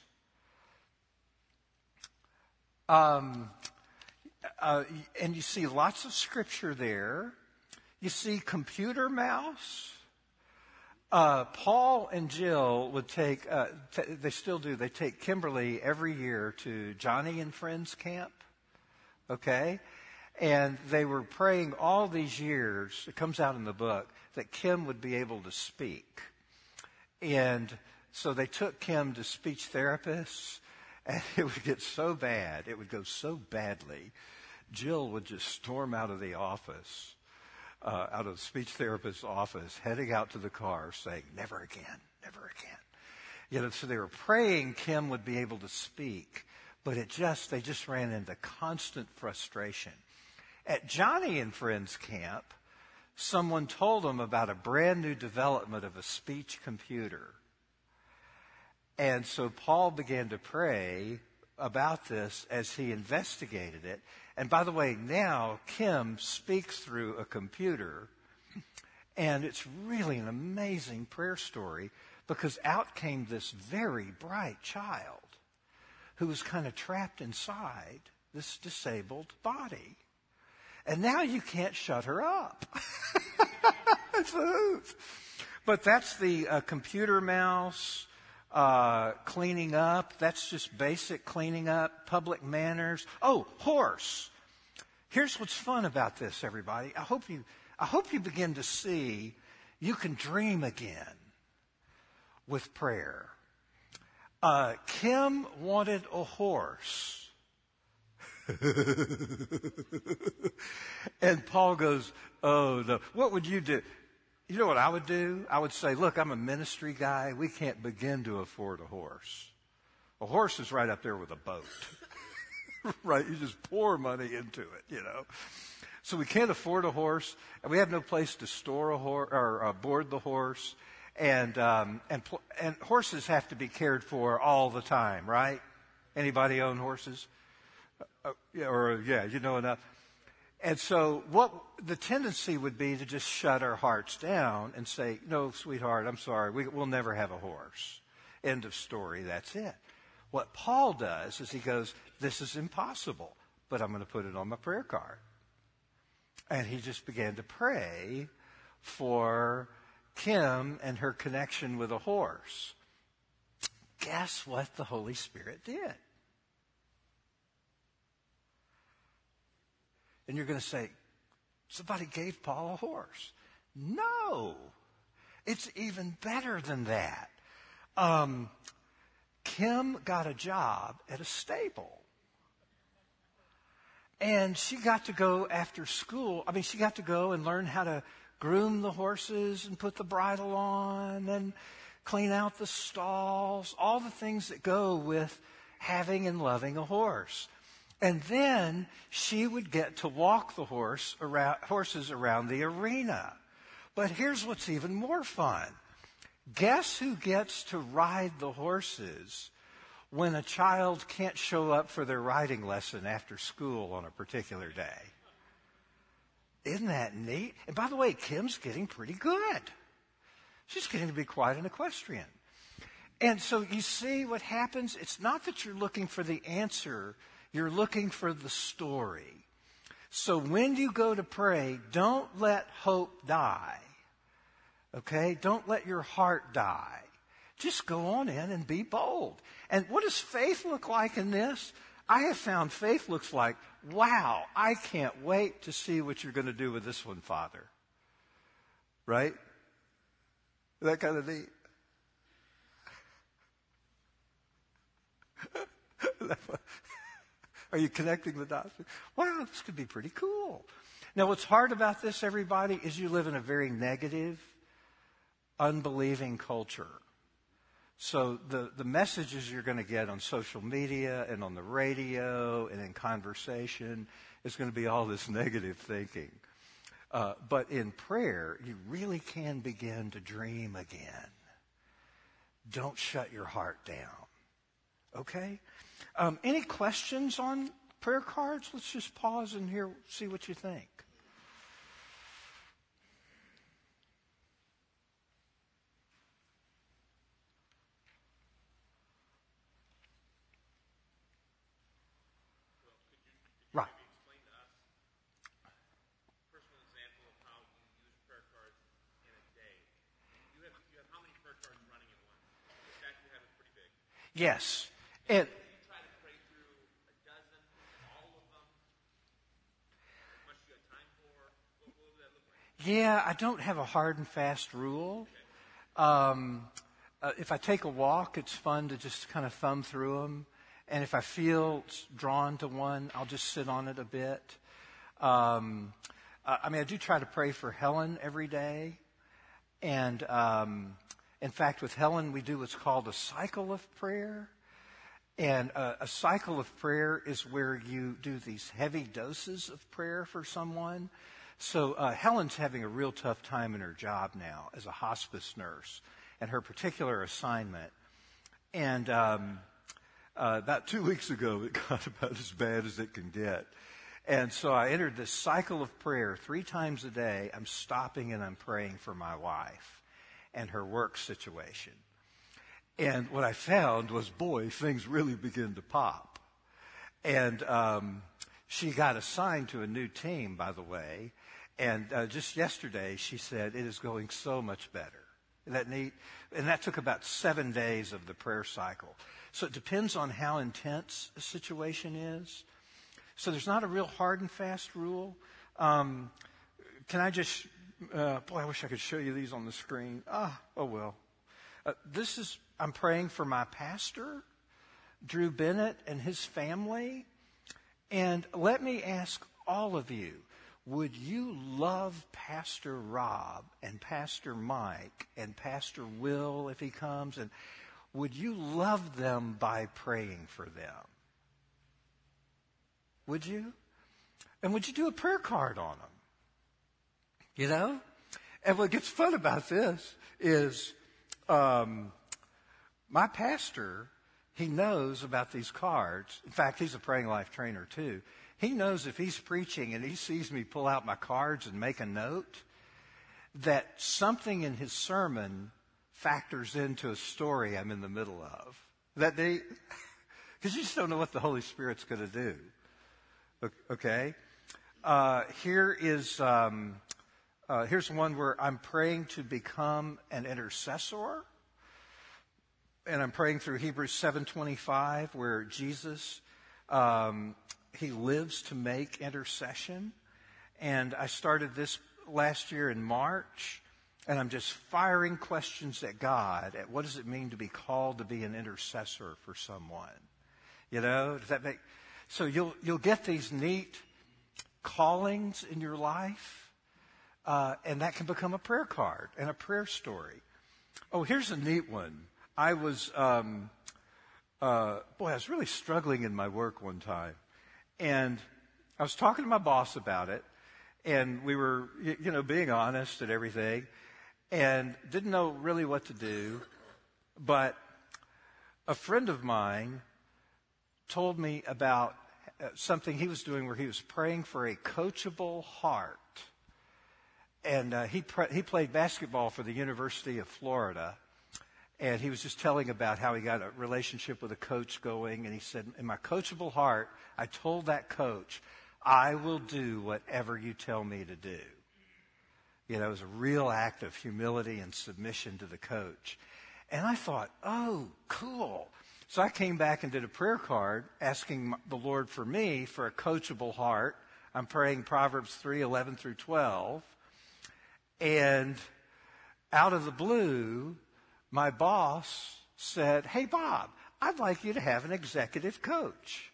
Um, uh, and you see lots of scripture there. You see computer mouse. Uh, Paul and Jill would take, uh, t- they still do, they take Kimberly every year to Johnny and Friends camp, okay? And they were praying all these years, it comes out in the book, that Kim would be able to speak. And so they took Kim to speech therapists, and it would get so bad, it would go so badly, Jill would just storm out of the office. Uh, out of the speech therapist's office, heading out to the car, saying, never again, never again. You know, so they were praying Kim would be able to speak, but it just, they just ran into constant frustration. At Johnny and Friends camp, someone told him about a brand new development of a speech computer. And so Paul began to pray about this as he investigated it. And by the way, now Kim speaks through a computer, and it's really an amazing prayer story, because out came this very bright child who was kind of trapped inside this disabled body. And now you can't shut her up. It's a hoot. But that's the uh, computer mouse, uh, cleaning up. That's just basic cleaning up, public manners. Oh, horse. Here's what's fun about this, everybody. I hope you, I hope you begin to see you can dream again with prayer. Uh, Kim wanted a horse. And Paul goes, oh, no. What would you do? You know what I would do? I would say, look, I'm a ministry guy. We can't begin to afford a horse. A horse is right up there with a boat. Right? You just pour money into it, you know. So we can't afford a horse, and we have no place to store a horse or uh, board the horse. And um, and pl- and horses have to be cared for all the time, right? Anybody own horses? Uh, yeah, or yeah, you know enough. And so what the tendency would be to just shut our hearts down and say, no, sweetheart, I'm sorry, we, we'll never have a horse. End of story, that's it. What Paul does is he goes, this is impossible, but I'm going to put it on my prayer card. And he just began to pray for Kim and her connection with a horse. Guess what the Holy Spirit did? And you're going to say, somebody gave Paul a horse. No. It's even better than that. Um, Kim got a job at a stable. And she got to go after school. I mean, she got to go and learn how to groom the horses and put the bridle on and clean out the stalls, all the things that go with having and loving a horse. And then she would get to walk the horse around, horses around the arena. But here's what's even more fun. Guess who gets to ride the horses when a child can't show up for their riding lesson after school on a particular day? Isn't that neat? And by the way, Kim's getting pretty good. She's getting to be quite an equestrian. And so you see what happens? It's not that you're looking for the answer. You're looking for the story. So when you go to pray, don't let hope die. Okay? Don't let your heart die. Just go on in and be bold. And what does faith look like in this? I have found faith looks like, wow, I can't wait to see what you're going to do with this one, Father. Right? That kind of neat. Are you connecting the dots? Wow, this could be pretty cool. Now, what's hard about this, everybody, is you live in a very negative, unbelieving culture. So the, the messages you're going to get on social media and on the radio and in conversation is going to be all this negative thinking. Uh, but in prayer, you really can begin to dream again. Don't shut your heart down. Okay? Um, any questions on prayer cards? Let's just pause and hear, see what you think. Right. Explain to us a personal example of how you use prayer cards in a day. You have, you have how many prayer cards running at once? The stack you have is pretty big. Yes. And Do you try to pray through a dozen, all of them? How much do you have time for? What, what would that look like? yeah, I don't have a hard and fast rule. Um, uh, if I take a walk, it's fun to just kind of thumb through them. And if I feel drawn to one, I'll just sit on it a bit. Um, uh, I mean, I do try to pray for Helen every day. And um, in fact, with Helen, we do what's called a cycle of prayer. And uh, a cycle of prayer is where you do these heavy doses of prayer for someone. So uh, Helen's having a real tough time in her job now as a hospice nurse, and her particular assignment. And um, uh, about two weeks ago, it got about as bad as it can get. And so I entered this cycle of prayer three times a day. I'm stopping and I'm praying for my wife and her work situation. And what I found was, boy, things really begin to pop. And um, she got assigned to a new team, by the way. And uh, just yesterday, she said, it is going so much better. Isn't that neat? And that took about seven days of the prayer cycle. So it depends on how intense a situation is. So there's not a real hard and fast rule. Um, can I just, uh, boy, I wish I could show you these on the screen. Ah, oh well. Uh, this is, I'm praying for my pastor, Drew Bennett, and his family. And let me ask all of you, would you love Pastor Rob and Pastor Mike and Pastor Will if he comes? And would you love them by praying for them? Would you? And would you do a prayer card on them? You know? And what gets fun about this is um, my pastor, he knows about these cards. In fact, he's a Praying Life trainer too. He knows if he's preaching and he sees me pull out my cards and make a note, that something in his sermon factors into a story I'm in the middle of. That they, because you just don't know what the Holy Spirit's going to do. Okay? Uh, here is, um, uh, here's one where I'm praying to become an intercessor. And I'm praying through Hebrews seven twenty-five, where Jesus, um, he lives to make intercession. And I started this last year in March, and I'm just firing questions at God at what does it mean to be called to be an intercessor for someone? You know, does that make... So you'll you'll get these neat callings in your life, uh, and that can become a prayer card and a prayer story. Oh, here's a neat one. I was, um, uh, boy, I was really struggling in my work one time, and I was talking to my boss about it, and we were, you know, being honest and everything, and didn't know really what to do, but a friend of mine told me about something he was doing where he was praying for a coachable heart. And uh, he pre- he played basketball for the University of Florida. And he was just telling about how he got a relationship with a coach going. And he said, in my coachable heart, I told that coach, I will do whatever you tell me to do. You know, it was a real act of humility and submission to the coach. And I thought, oh, cool. So I came back and did a prayer card asking the Lord for me for a coachable heart. I'm praying Proverbs three, eleven through twelve. And out of the blue, my boss said, hey, Bob, I'd like you to have an executive coach.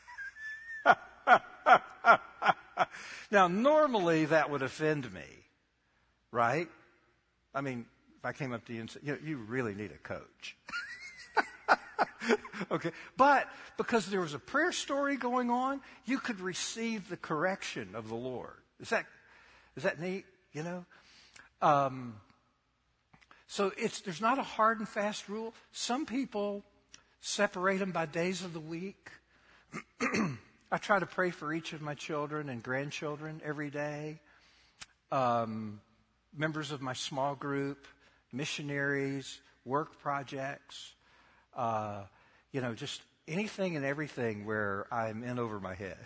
Now, normally that would offend me, right? I mean, if I came up to you and said, you know, you really need a coach. Okay, but because there was a prayer story going on, you could receive the correction of the Lord. Is that is that neat? You know, um, so it's there's not a hard and fast rule. Some people separate them by days of the week. I try to pray for each of my children and grandchildren every day. Um, members of my small group, missionaries, work projects. Uh, you know, just anything and everything where I'm in over my head.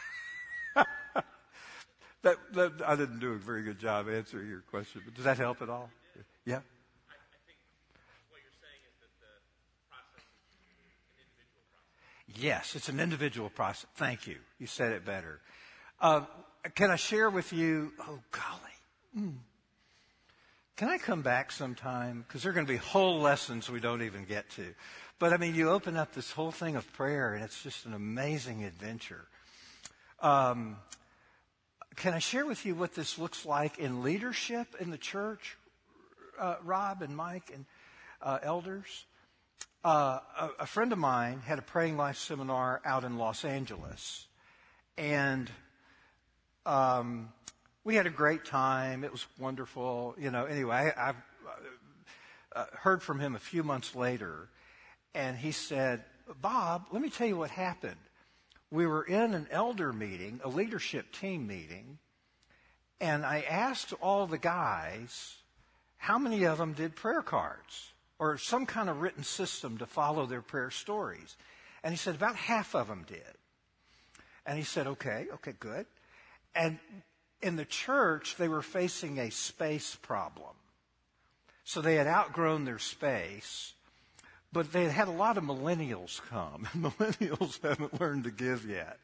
that, that I didn't do a very good job answering your question, but does that help at all? Yeah. I, I think what you're saying is that the process is an individual process. Yes, it's an individual process. Thank you. You said it better. Uh, can I share with you? Oh, golly. Mm. Can I come back sometime? Because there are going to be whole lessons we don't even get to. But, I mean, you open up this whole thing of prayer, and it's just an amazing adventure. Um, can I share with you what this looks like in leadership in the church, uh, Rob and Mike and uh, elders? Uh, a, a friend of mine had a Praying Life seminar out in Los Angeles. And um, we had a great time. It was wonderful. You know, anyway, I, I uh, heard from him a few months later, and he said, Bob, let me tell you what happened. We were in an elder meeting, a leadership team meeting, and I asked all the guys how many of them did prayer cards or some kind of written system to follow their prayer stories. And he said about half of them did. And he said, okay, okay, good. And in the church, they were facing a space problem. So they had outgrown their space, but they had had a lot of millennials come. And millennials haven't learned to give yet.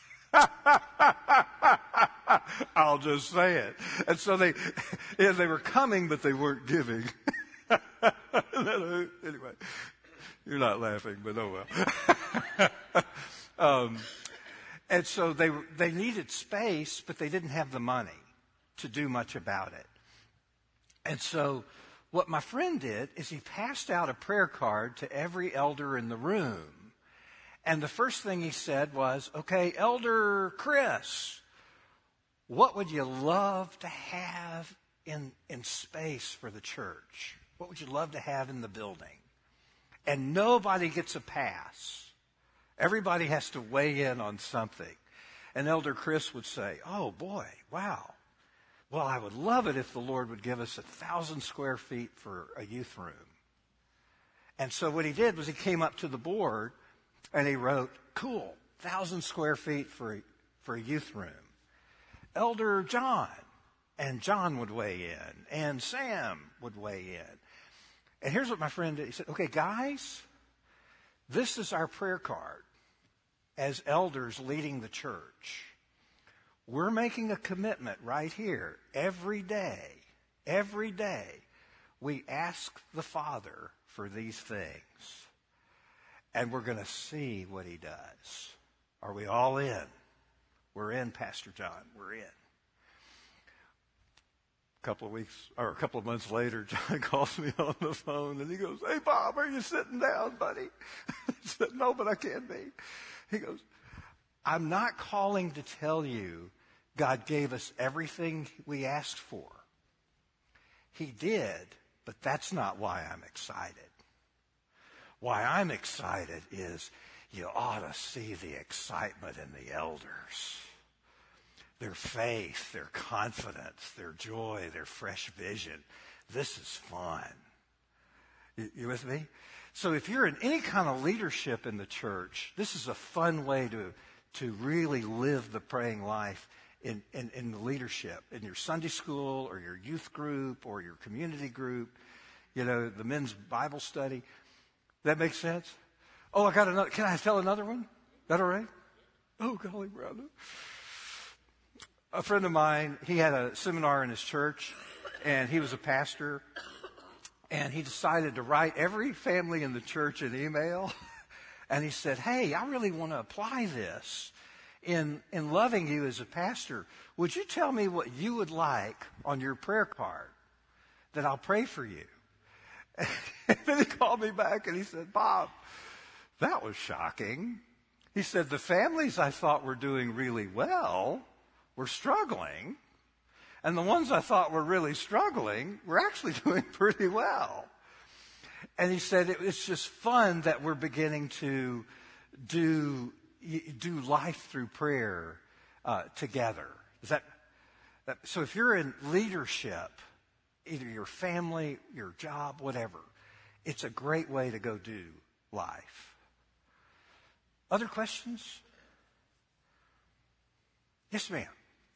I'll just say it. And so they, yeah, they were coming, but they weren't giving. Anyway, you're not laughing, but oh well. um, and so they they needed space, but they didn't have the money to do much about it. And so what my friend did is he passed out a prayer card to every elder in the room. And the first thing he said was, okay, Elder Chris, what would you love to have in, in space for the church? What would you love to have in the building? And nobody gets a pass. Everybody has to weigh in on something. And Elder Chris would say, oh boy, wow. Well, I would love it if the Lord would give us a thousand square feet for a youth room. And so what he did was he came up to the board and he wrote, cool, thousand square feet for a, for a youth room. Elder John, and John would weigh in, and Sam would weigh in. And here's what my friend did. He said, okay, guys, this is our prayer card as elders leading the church. We're making a commitment right here every day, every day. We ask the Father for these things. And we're going to see what he does. Are we all in? We're in, Pastor John. We're in. A couple of weeks, or a couple of months later, John calls me on the phone and he goes, hey, Bob, are you sitting down, buddy? I said, no, but I can be. He goes, I'm not calling to tell you God gave us everything we asked for. He did, but that's not why I'm excited. Why I'm excited is you ought to see the excitement in the elders. Their faith, their confidence, their joy, their fresh vision. This is fun. You, you with me? So if you're in any kind of leadership in the church, this is a fun way to, to really live the praying life in, in, in the leadership, in your Sunday school or your youth group or your community group, you know, the men's Bible study. That makes sense? Oh, I got another. Can I tell another one? That all right? Oh, golly, brother. A friend of mine, he had a seminar in his church, and he was a pastor, and he decided to write every family in the church an email, and he said, hey, I really want to apply this in, in loving you as a pastor. Would you tell me what you would like on your prayer card that I'll pray for you? And then he called me back and he said, Bob, that was shocking. He said, the families I thought were doing really well were struggling, and the ones I thought were really struggling were actually doing pretty well. And he said, it's just fun that we're beginning to do, do life through prayer uh, together. Is that, that, so if you're in leadership, either your family, your job, whatever, it's a great way to go do life. Other questions? Yes, ma'am.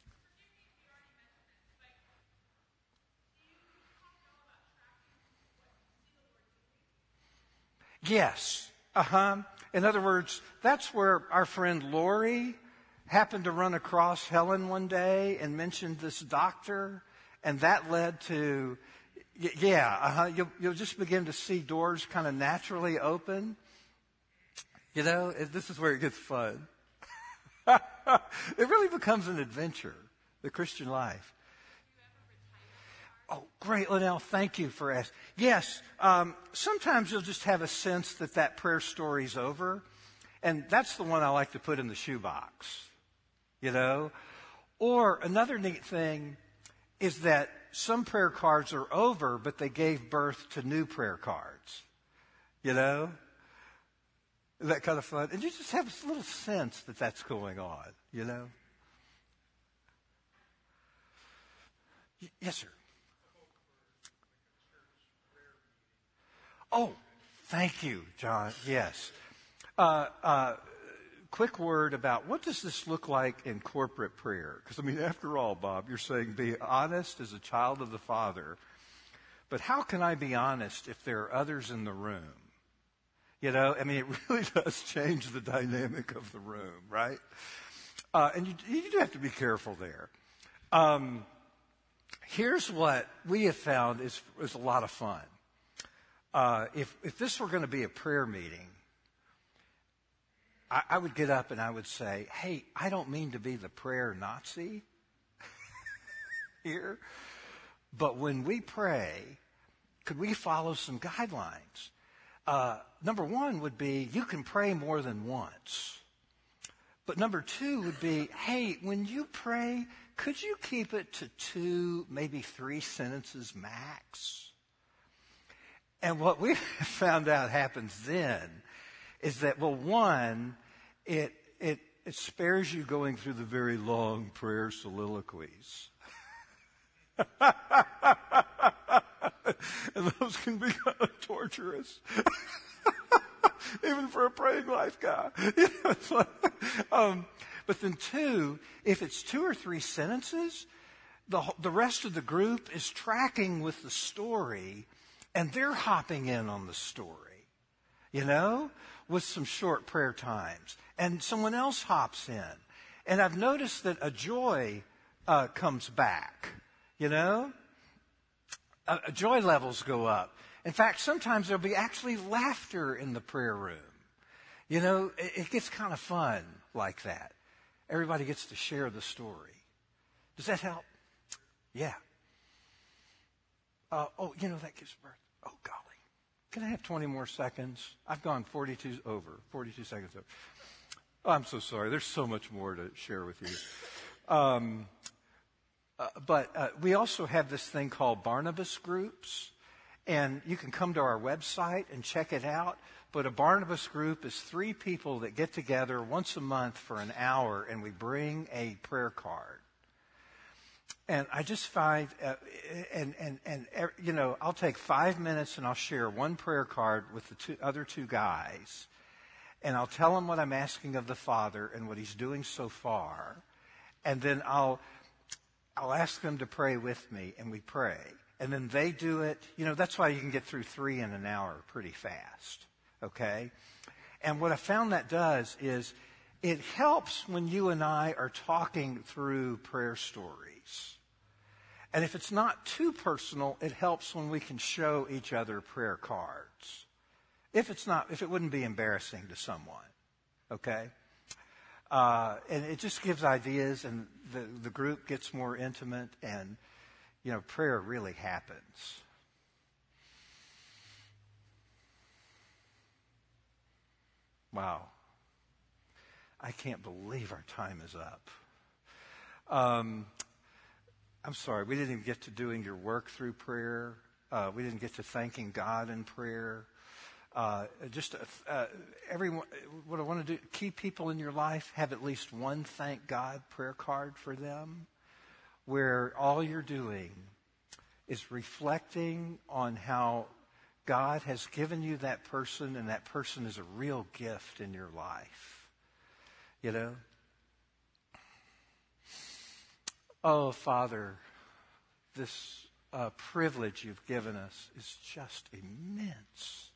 Yes. Uh-huh. In other words, that's where our friend Lori happened to run across Helen one day and mentioned this doctor, and that led to, yeah, uh-huh, you'll, you'll just begin to see doors kind of naturally open. You know, this is where it gets fun. It really becomes an adventure, the Christian life. Oh, great, Linnell. Thank you for asking. Yes, um, sometimes you'll just have a sense that that prayer story's over, and that's the one I like to put in the shoebox, you know. Or another neat thing is that some prayer cards are over, but they gave birth to new prayer cards. You know? Isn't that kind of fun? And you just have this little sense that that's going on, you know? Y- yes, sir. Oh, thank you, John. Yes. Uh, uh, quick word about what does this look like in corporate prayer? Because, I mean, after all, Bob, you're saying be honest as a child of the Father. But how can I be honest if there are others in the room? You know, I mean, it really does change the dynamic of the room, right? Uh, and you, you do have to be careful there. Um, here's what we have found is, is a lot of fun. Uh, if, if this were going to be a prayer meeting, I, I would get up and I would say, hey, I don't mean to be the prayer Nazi here, but when we pray, could we follow some guidelines? Uh, number one would be, you can pray more than once. But number two would be, hey, when you pray, could you keep it to two, maybe three sentences max? And what we found out happens then is that, well, one, it, it, it spares you going through the very long prayer soliloquies. And those can be kind of torturous. Even for a praying life guy. You know, it's like, um, but then two, if it's two or three sentences, the, the rest of the group is tracking with the story and they're hopping in on the story, you know, with some short prayer times. And someone else hops in. And I've noticed that a joy uh, comes back, you know. Uh, joy levels go up. In fact, sometimes there'll be actually laughter in the prayer room. You know, it, it gets kind of fun like that. Everybody gets to share the story. Does that help? Yeah. Uh, oh, you know, that gives birth. Oh, golly. Can I have twenty more seconds? I've gone forty-two over, forty-two seconds over. Oh, I'm so sorry. There's so much more to share with you. Um, uh, but uh, we also have this thing called Barnabas groups. And you can come to our website and check it out. But a Barnabas group is three people that get together once a month for an hour, and we bring a prayer card. And I just find, uh, and, and, and, you know, I'll take five minutes and I'll share one prayer card with the two, other two guys. And I'll tell them what I'm asking of the Father and what He's doing so far. And then I'll, I'll ask them to pray with me, and we pray. And then they do it. You know, that's why you can get through three in an hour pretty fast. Okay? And what I found that does is it helps when you and I are talking through prayer stories. And if it's not too personal, it helps when we can show each other prayer cards. If it's not, if it wouldn't be embarrassing to someone. Okay? Uh, and it just gives ideas, and the, the group gets more intimate, and you know, prayer really happens. Wow. I can't believe our time is up. Um, I'm sorry, we didn't even get to doing your work through prayer. Uh, we didn't get to thanking God in prayer. Uh, just uh, everyone, what I want to do, key people in your life, have at least one thank God prayer card for them, where all you're doing is reflecting on how God has given you that person, and that person is a real gift in your life. You know? Oh, Father, this uh, privilege you've given us is just immense.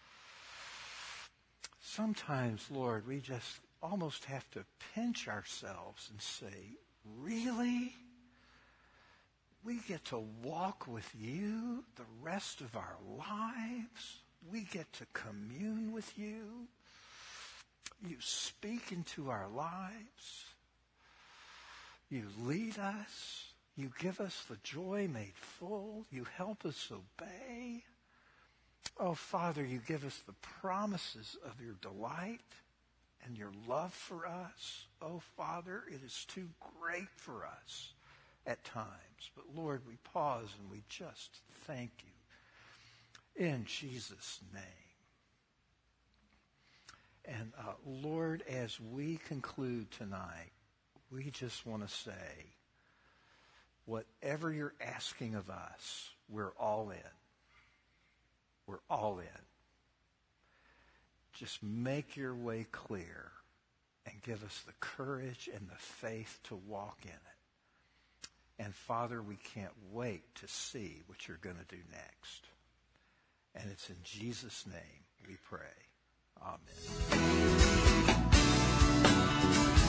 Sometimes, Lord, we just almost have to pinch ourselves and say, really? We get to walk with you the rest of our lives. We get to commune with you. You speak into our lives. You lead us. You give us the joy made full. You help us obey. Oh, Father, you give us the promises of your delight. and your love for us. Oh, Father, it is too great for us at times. But Lord, we pause and we just thank you in Jesus' name. And uh, Lord, as we conclude tonight, we just want to say, whatever you're asking of us, we're all in. We're all in. Just make your way clear and give us the courage and the faith to walk in it. And Father, we can't wait to see what you're going to do next. And it's in Jesus' name we pray. Amen.